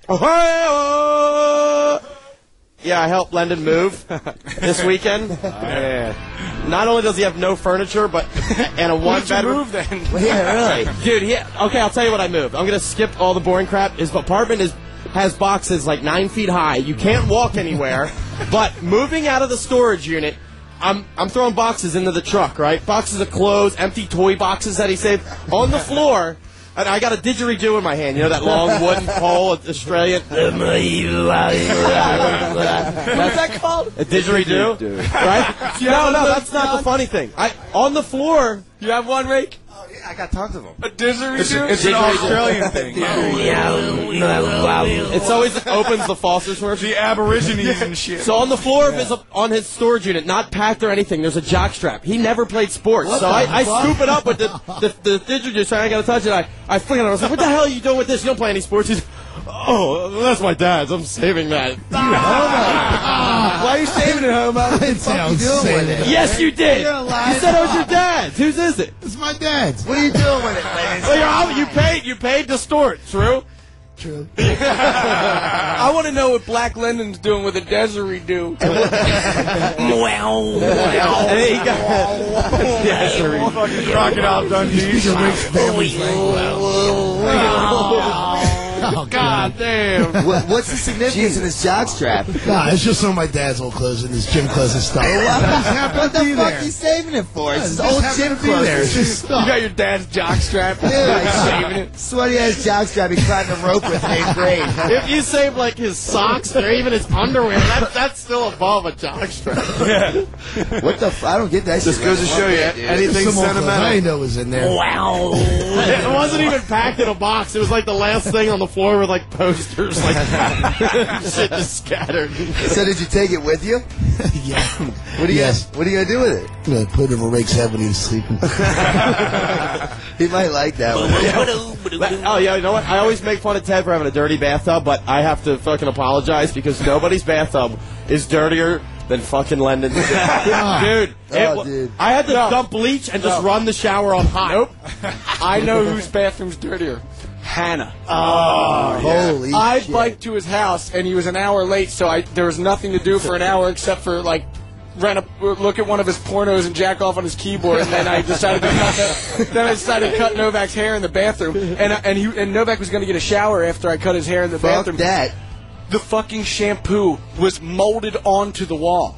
Yeah, I helped Lendon move this weekend. Yeah. Not only does he have no furniture, but and a one-bedroom. Move then. Yeah, really. Dude, okay, I'll tell you what I moved. I'm going to skip all the boring crap. His apartment has boxes like 9 feet high. You can't walk anywhere. But moving out of the storage unit, I'm throwing boxes into the truck, right? Boxes of clothes, empty toy boxes that he saved on the floor. And I got a didgeridoo in my hand. You know that long wooden pole, Australian. What's that called? A didgeridoo, right? No, that's not the funny thing. On the floor, you have one, Rake? I got tons of them. A didgeridoo? It's an Australian thing. It's always opens the Foster's work. The Aborigines and shit. So on the floor of his storage unit, not packed or anything, there's a jockstrap. He never played sports, so I scoop it up with the didgeridoo. So I got to touch it. I fling it. I was like, "What the hell are you doing with this? You don't play any sports." He's, "Oh, that's my dad's. I'm saving that." Why are you saving it, homo? What the fuck are you doing with it? Yes, you did. You're alive. You said it was your dad's. Whose is it? It's my dad's. What are you doing with it, man? Well, you paid to store it. True. True. I want to know what Black London's doing with a didgeridoo. And he got Fucking Crocodile Dundee. Oh, God damn. What's the significance of this jockstrap? Nah, it's just some of my dad's old clothes and his gym clothes and stuff. What the fuck are you saving it for? It's his old gym clothes. It's just You stuff. got your dad's jockstrap. Dude, Saving it. sweaty ass jockstrap he climbed a rope with in 8th grade. If you save like his socks or even his underwear, that's still above a jockstrap. What the I don't get that shit. Just goes to show you, anything Some old clothes I sentimental. didn't know was in there. It wasn't even packed in a box. It was like the last thing on the floor with like posters, like shit just scattered. So did you take it with you? Yeah. What are you gonna do with it? I'm gonna put it over Rake's head when he was sleeping. He might like that one. Oh yeah, you know what? I always make fun of Ted for having a dirty bathtub, but I have to fucking apologize because nobody's bathtub is dirtier than fucking London's. Dude, dude. I had to dump bleach and just run the shower on hot. Nope. I know whose bathroom's dirtier. Hannah. Holy I shit. biked to his house, and he was an hour late, so there was nothing to do for an hour except for, like, look at one of his pornos and jack off on his keyboard, and then I decided to cut Novak's hair in the bathroom, and Novak was going to get a shower after I cut his hair in the bathroom. that. The fucking shampoo was molded onto the wall.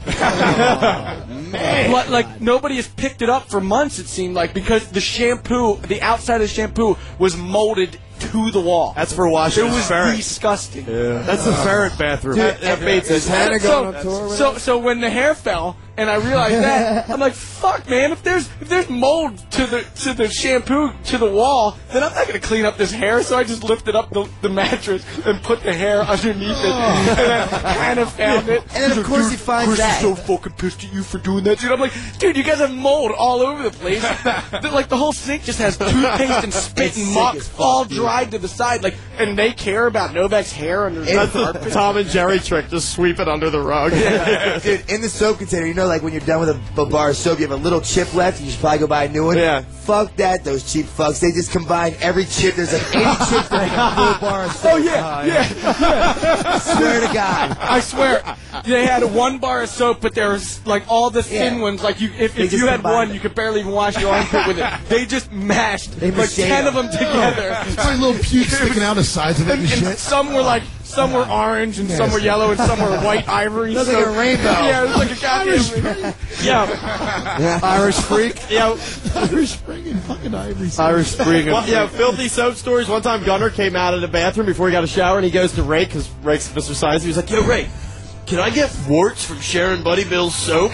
Man. Like, nobody has picked it up for months, it seemed like, because the shampoo, the outside of the shampoo was molded to the wall. That's for washing. It was ferret. disgusting. Yeah. That's the ferret bathroom. That made sense. Hannah going on tour with So when the hair fell and I realized that, I'm like, fuck, man, if there's mold to the shampoo to the wall, then I'm not gonna clean up this hair. So I just lifted up the mattress and put the hair underneath it, and then kind of found it. And then of course he finds that. Chris is so fucking pissed at you for doing that, dude. I'm like, dude, you guys have mold all over the place. Like the whole sink just has toothpaste and spit It's and sick muck as fuck, all dude. dried to the side. Like, and they care about Novak's hair under the That's carpet. the Tom and Jerry trick. Just sweep it under the rug. Dude, in the soap container, you know, like when you're done with a bar of soap, you have a little chip left, you should probably go buy a new one. Yeah. Fuck that, those cheap fucks. They just combine every chip. There's like 80 chips that make a full bar of soap. Oh, yeah. I swear to God. I swear. They had one bar of soap, but there was like all the thin ones. Like if They you just had combined one, it. you could barely even wash your armpit with it. They just mashed like mached 10 of them together. It's like little pubes sticking out the sides of it and And shit. some were like, some were orange and some were yellow and some were white ivory. Looks like a rainbow. Yeah, it was like a goddamn Yeah. Irish freak. Yeah. Irish Spring and fucking Ivory. Irish spring. Well, yeah, filthy soap stories. One time Gunnar came out of the bathroom before he got a shower, and he goes to Rake, because Rake's Mr. Science. He was like, yo, Rake, can I get warts from Sharon Buddy Bill's soap?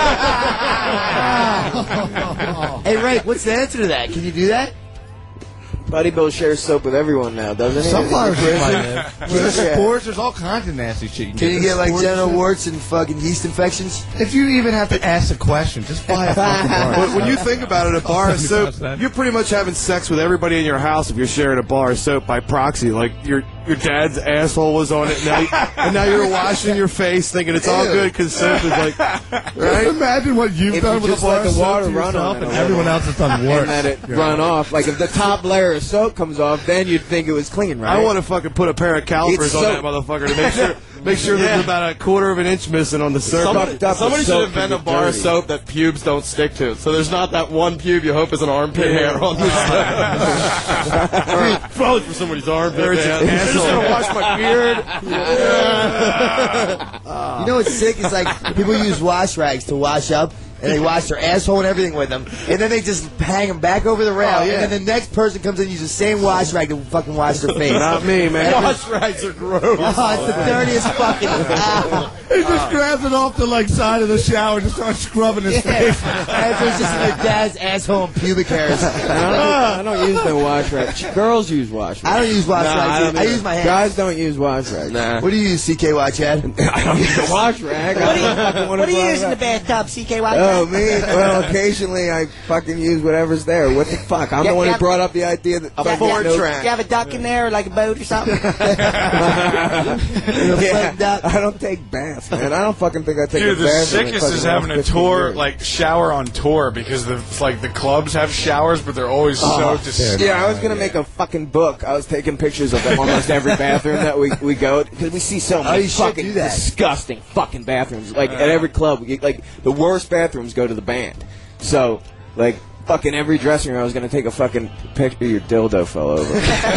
Hey, Ray, what's the answer to that? Can you do that? Buddy Bill shares soap with everyone now, doesn't he? Some flowers are like that. Sports, there's all kinds of nasty shit. Can you get like genital warts and fucking yeast infections? If you even have to ask a question, just buy a fucking bar. But when you think about it, a bar of soap, that. you're pretty much having sex with everybody in your house if you're sharing a bar of soap by proxy. Like, your dad's asshole was on it, and now you're washing your face thinking it's all good because soap is like, Just right? imagine what you've If done you with just a bar let of the soap water to run yourself on it and a everyone little else has done worse. and let it run off. Like if the top layer of soap comes off, then you'd think it was clean, right? I want to fucking put a pair of calipers It's on soap. that motherfucker to make sure there's about a quarter of an inch missing on the surface. Somebody should invent a bar of soap that pubes don't stick to. So there's not that one pube you hope is an armpit hair on the stuff. Probably for somebody's armpit. I'm just gonna wash my beard. You know what's sick is like people use wash rags to wash up, and they wash their asshole and everything with them, and then they just hang them back over the rail, and then the next person comes in and uses the same wash rag to fucking wash their face. Not me, man. Wash rags are gross. Oh, it's the dirtiest fucking. He just grabs it off the side of the shower and just starts scrubbing his face. It's just their dad's asshole and pubic hairs. I don't use no wash rag. Girls use wash rags. I don't use wash rags. I use my hands. Guys don't use wash rags. Nah. What do you use, CK Watch Head? I don't use a wash rag. What do you use in the bathtub, CK Watch Head? Oh, me? Well, occasionally I fucking use whatever's there. What the fuck? I'm the one who brought up the idea that... Do you have a duck in there, like a boat or something? Yeah, I don't take baths, man. I don't fucking think I take a Dude, the bath. sickest is having a tour, like shower on tour, because the clubs have showers, but they're always so disgusting. Yeah, I was gonna make a fucking book. I was taking pictures of almost every bathroom that we go, because we see so many fucking disgusting fucking bathrooms. Like at every club, like the worst bathrooms go to the band. So, like. Fucking every dressing room, I was gonna take a fucking picture. Your dildo fell over.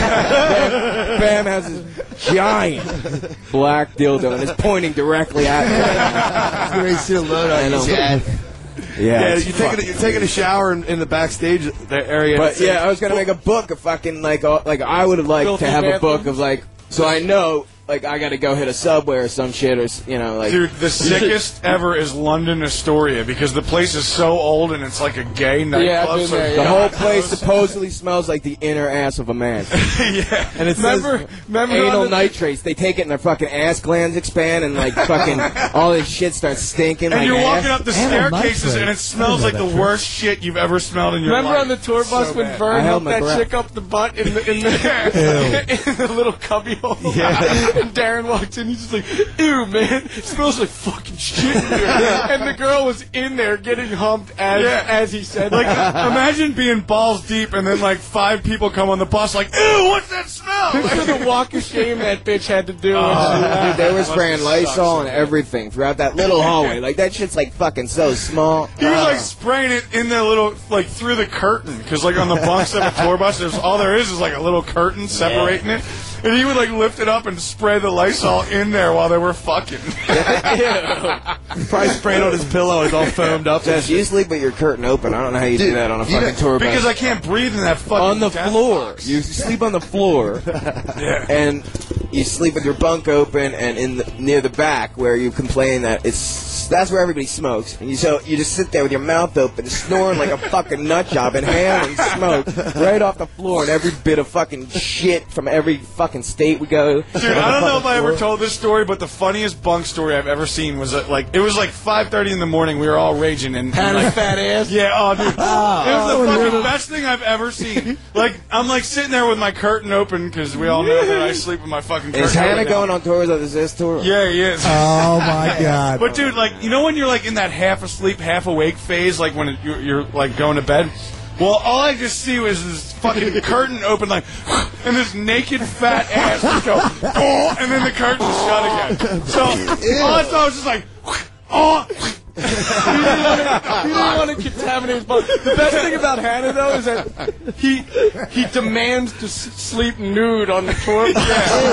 Bam has this giant black dildo and is pointing directly at me. He's ready to see a load on you, Chad. Yeah, you're taking a shower in the backstage area. But yeah, I was gonna make a book of fucking like I would have liked Filthy to have a book bathrooms? of like, so I know like I gotta go hit a Subway or some shit or like. Dude, the sickest ever is London Astoria, because the place is so old and it's like a gay nightclub. So The whole place supposedly smells like the inner ass of a man. Yeah, and it's remember anal nitrates. They take it and their fucking ass glands expand and like fucking all this shit starts stinking. And like you're walking ass. up the staircases and it smells like the worst shit you've ever smelled in your life. Remember on the tour bus So when bad. Vern I held helped my that breath. chick up the butt in the little cubby hole? Yeah. And Darren walked in, he's just like, ew, man, it smells like fucking shit in here. And the girl was in there getting humped as he said. Like, imagine being balls deep and then like 5 people come on the bus like, ew, what's that smell? Picture the walk of shame that bitch had to do. Dude, they were spraying Lysol and everything throughout that little hallway. Like that shit's like fucking so small. He was like spraying it in the little, like through the curtain, because like on the bunks of a tour bus, all there is like a little curtain separating it. And he would like lift it up and spray the Lysol in there while they were fucking. Probably spraying on his pillow. It's all foamed up. Jess, you sleep with your curtain open. I don't know how you do that on a fucking tour bus. Because I can't breathe in that fucking on the death floor. box. You sleep on the floor, and you sleep with your bunk open, and near the back where you complain that that's where everybody smokes. And you just sit there with your mouth open, snoring like a fucking nut job, inhaling smoke right off the floor, and every bit of fucking shit from every fucking state we go. Dude, I don't know if I ever told this story, but the funniest bunk story I've ever seen was it was like 5:30 in the morning. We were all raging and like fat ass. Yeah, oh dude, it was the fucking best thing I've ever seen. Like I'm like sitting there with my curtain open because we all know that I sleep with my fucking curtain. Is Hannah open. going on tours of this tour? Yeah, he is. Oh my god! But dude, like you know when you're like in that half asleep, half awake phase, like when you're like going to bed. Well, all I just see was this fucking curtain open, like, and this naked fat ass just go, oh, and then the curtain shut again. So all I saw was just like, oh. He didn't want to contaminate his bunk. The best thing about Hannah, though, is that he demands to sleep nude on the tour bus.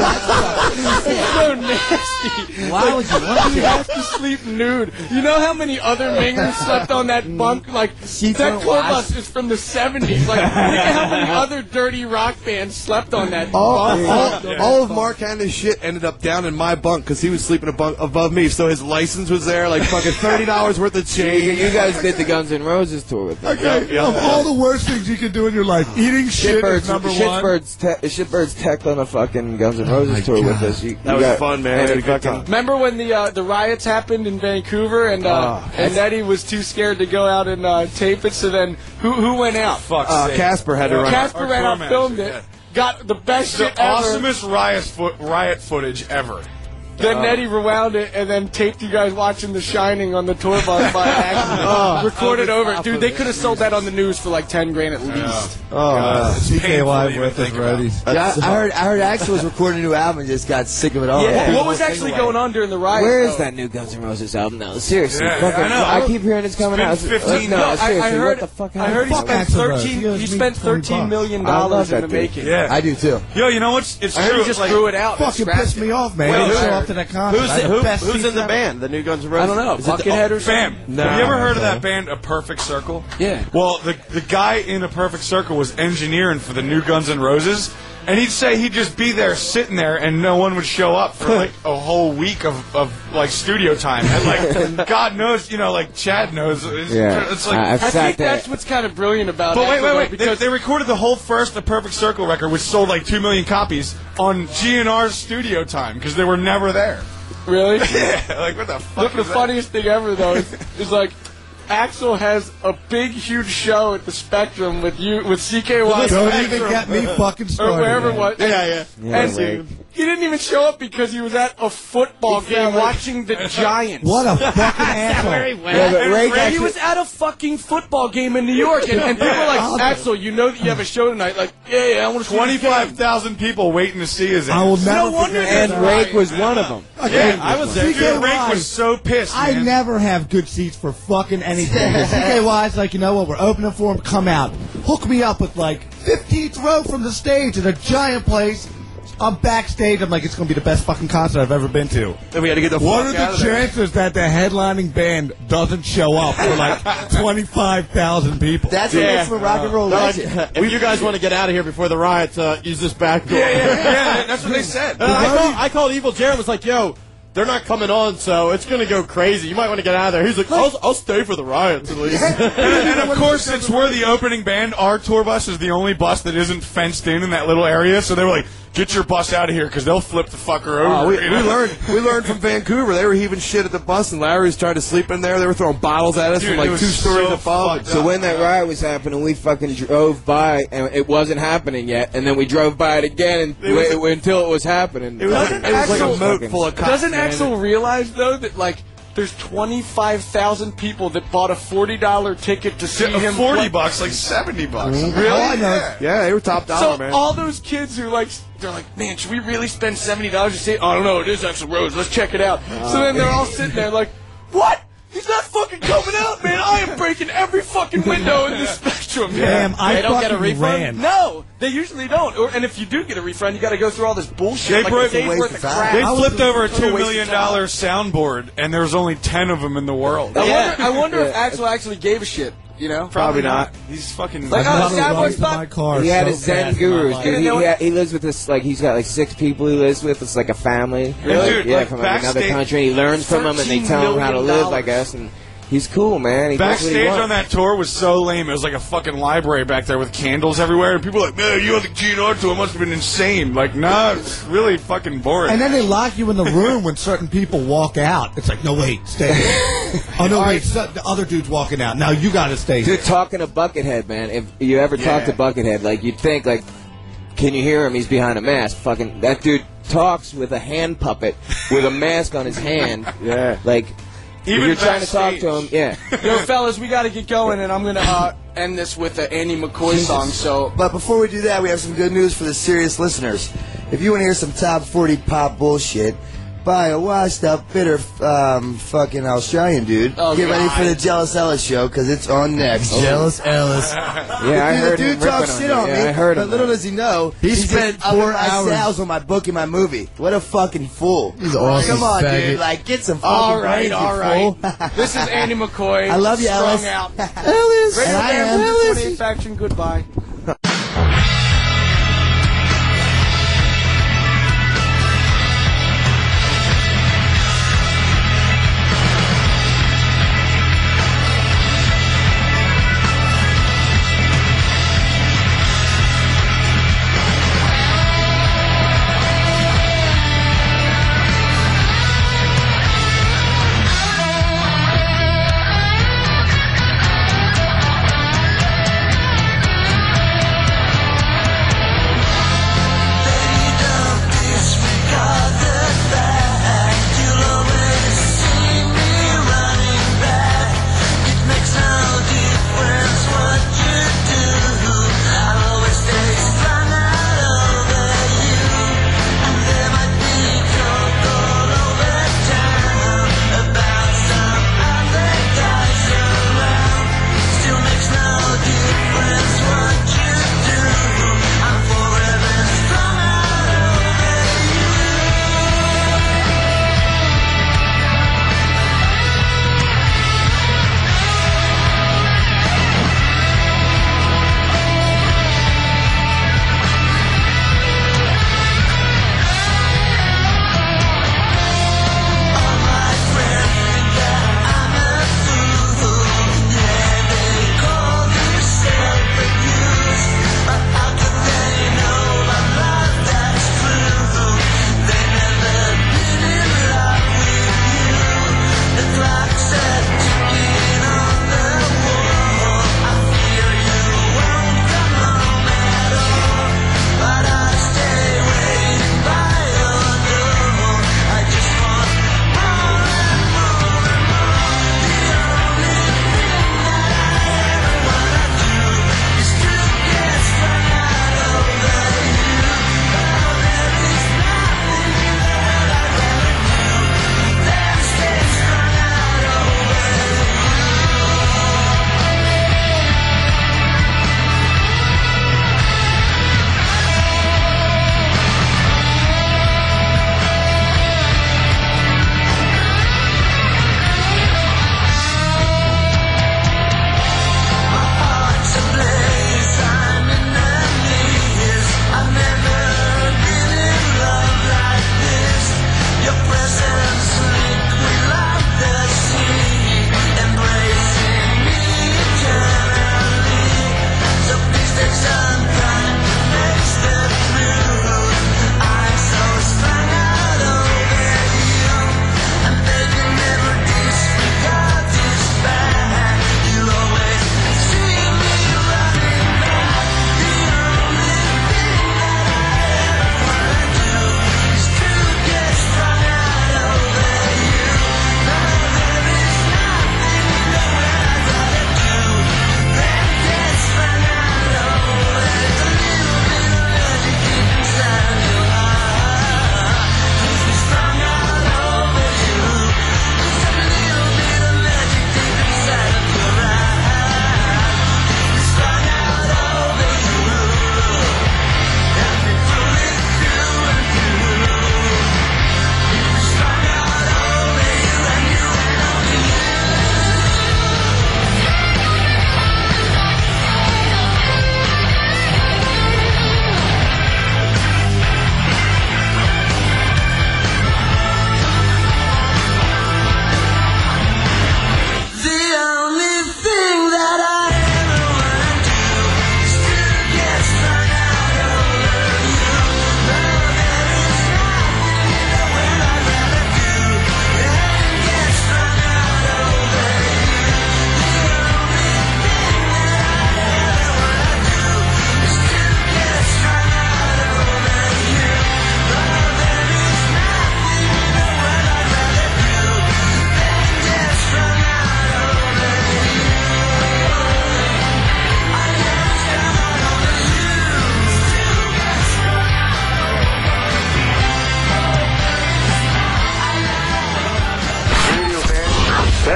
It's so nasty. Why would you want He to? has to sleep nude. You know how many other mingers slept on that bunk? Like, that tour bus is from the 70s. Like, think of how many other dirty rock bands slept on that bunk. All of Mark Hanna's shit ended up down in my bunk because he was sleeping above me. So his license was there, like fucking $30 worth of change. You guys did the Guns N' Roses tour with them. Okay, of all the worst things you can do in your life, eating shit is number one. Shitbirds teched on a fucking Guns N' Roses tour with us. That was fun, man. We had a good time. Remember when the riots happened in Vancouver and Eddie was too scared to go out and tape it? So then who went out? Fuck. Casper had to run. Casper ran out, filmed it. got the best The shit ever. awesomest riot footage ever. Then Nettie rewound it and then taped you guys watching The Shining on the tour bus by accident. Recorded over. Dude, they could have sold that on the news for like $10,000 at least. CKY with his roadies. Yeah, I heard Axl was recording a new album and just got sick of it all. Yeah. What was actually going on during the riot? Where is that new Guns N' Roses album now? Seriously, Yeah, fucking, I know. I keep hearing it's coming out. 15 No, seriously, I heard, what the fuck I heard he happened? spent he spent $13 million I love in that the dude. making. Yeah. I do too. Yo, you know what's? It's I heard true. he just like, threw it out. and Fucking scratched pissed me it. off, man. Well, They show where? up to that concert. I had the best Who's seats in the ever. band? The new Guns N' I Roses? don't know. Is it the- Buckethead or something? Bam. Have you ever heard of that band, A Perfect Circle? Yeah. Well, the guy in A Perfect Circle was engineering for the new Guns N' Roses, and he'd say he'd just be there sitting there, and no one would show up for like a whole week of like studio time. And like God knows, you know, like Chad knows. It's like I've I sat think there. that's what's kind of brilliant about But it. wait. Because They recorded the whole first A Perfect Circle record, which sold like 2 million copies, on GNR's studio time because they were never there. really? Yeah, like what the fuck? The funniest thing ever though is like Axl has a big, huge show at the Spectrum with CKY. Don't Spectrum, even get me fucking started. or wherever it man. was. And he didn't even show up because he was at a football game watching the Giants. What a fucking asshole. Yeah, but Ray And he was at a fucking football game in New York, and people were like, Axl, you know that you have a show tonight. Like, yeah, I want to see 25,000 people waiting to see his ass. I will never No wonder forget And that. Rake was one of them. Yeah, I was there. Dude, Rake was so pissed, I man. never have good seats for fucking anything. CKY's like, you know what, we're opening for him, come out. Hook me up with like 15th row from the stage at a giant place. I'm backstage, I'm like, it's going to be the best fucking concert I've ever been to. Then we had to get the What fuck are out the of there. chances that the headlining band doesn't show up for like 25,000 people? That's what makes him a rock and roll They're like, legend. if you guys want to get out of here before the riots, use this back door. Yeah, that's what they said. And I called Evil Jared, was like, yo, they're not coming on, so it's going to go crazy. You might want to get out of there. He's like, I'll stay for the riots at least. And of course, since we're the opening band, our tour bus is the only bus that isn't fenced in that little area. So they were like, "Get your bus out of here, because they'll flip the fucker over." we you know? learned from Vancouver. They were heaving shit at the bus, and Larry was trying to sleep in there. They were throwing bottles at us Dude, from like it was 2 stories so above. fucked So when that riot was happening, we fucking drove by, and it wasn't happening yet, and then we drove by it again until it was happening. It was like a moat full of cops. Doesn't Axl realize though that like there's 25,000 people that bought a $40 ticket to see him? $40, like $70. Really? Yeah, they were top dollar, So man. all those kids who like, they're like, man, should we really spend $70 to see? I don't know, it is Axl Rose. Let's check it out. So then they're all sitting there like, what? He's not fucking coming out, man. I am breaking every fucking window in the Spectrum. Damn, I They don't get a fucking refund? ran. No, they usually don't. And if you do get a refund, you got to go through all this bullshit. They like broke- a day's worth of crap. They flipped over a What a $2 waste million of time. soundboard, and there was only 10 of them in the world. I wonder if Axl actually gave a shit. You know, Probably not. He's fucking. Like, I've oh, never Cowboy run to Spot. my car He had so his Zen fast in my gurus, life. dude. He lives with this, like, he's got like 6 people he lives with. It's like a family. Really? Dude, Yeah, like, from like, another backstage- country. He learns from them, and they tell him how to live, I guess. And he's cool, man. He does what he Backstage wants. on that tour was so lame. It was like a fucking library back there with candles everywhere, and people were like, "Man, you on the GNR tour must have been insane." Like, nah, it's really fucking boring. And then they lock you in the room when certain people walk out. It's like, no, wait, stay here. Oh, no, wait, the other dude's walking out. Now you got to stay here. Dude, talking to Buckethead, man. If you ever talk to Buckethead, like, you'd think, like, can you hear him? He's behind a mask. Fucking, that dude talks with a hand puppet with a mask on his hand. Yeah. Like, Even if you're trying to talk backstage. to him, yeah. Yo, fellas, we got to get going, and I'm gonna end this with the Andy McCoy song. So, But before we do that, we have some good news for the serious listeners. If you want to hear some top 40 pop bullshit, by a washed-up, bitter fucking Australian dude, get ready for the Jealous Ellis show, because it's on next. Jealous Ellis. Yeah, I heard the him dude talks ripping shit on on you. me, Yeah, I heard but him. little does he know, He he's spent just upping 4 my hours. sales on my book in my movie. What a fucking fool. He's awesome, Come on, faggot. dude. Like, get some fucking all right, brains, you all right. fool. This is Andy McCoy. I love you, Strung Ellis. out. Ellis. Radio And I Bam, am 28 Faction. Goodbye.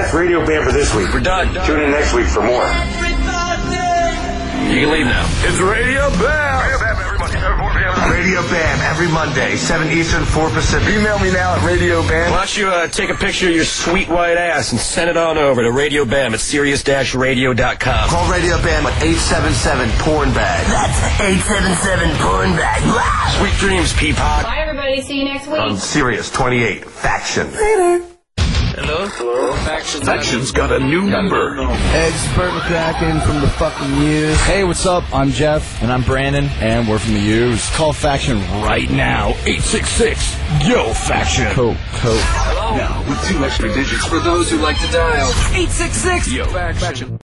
That's Radio Bam for this week. We're done. Tune in next week for more. You can leave now. It's Radio Bam. Radio Bam every Monday, 7 Eastern, 4 Pacific. Email me now at Radio Bam. Why don't you take a picture of your sweet white ass and send it on over to Radio Bam at Sirius-Radio.com. Call Radio Bam at 877-PORN-BAG. That's 877-PORN-BAG. Sweet dreams, Peapod. Bye, everybody. See you next week. On Sirius 28, Faction. Later. Hello? Faction's got a new number. Ed Spermacracken from the fucking Used. Hey, what's up? I'm Jeff. And I'm Brandon. And we're from the Used. Call Faction right now. 866-YO-FACTION. Cool. Now, with 2 extra digits for those who like to dial. 866. Yo, Faction.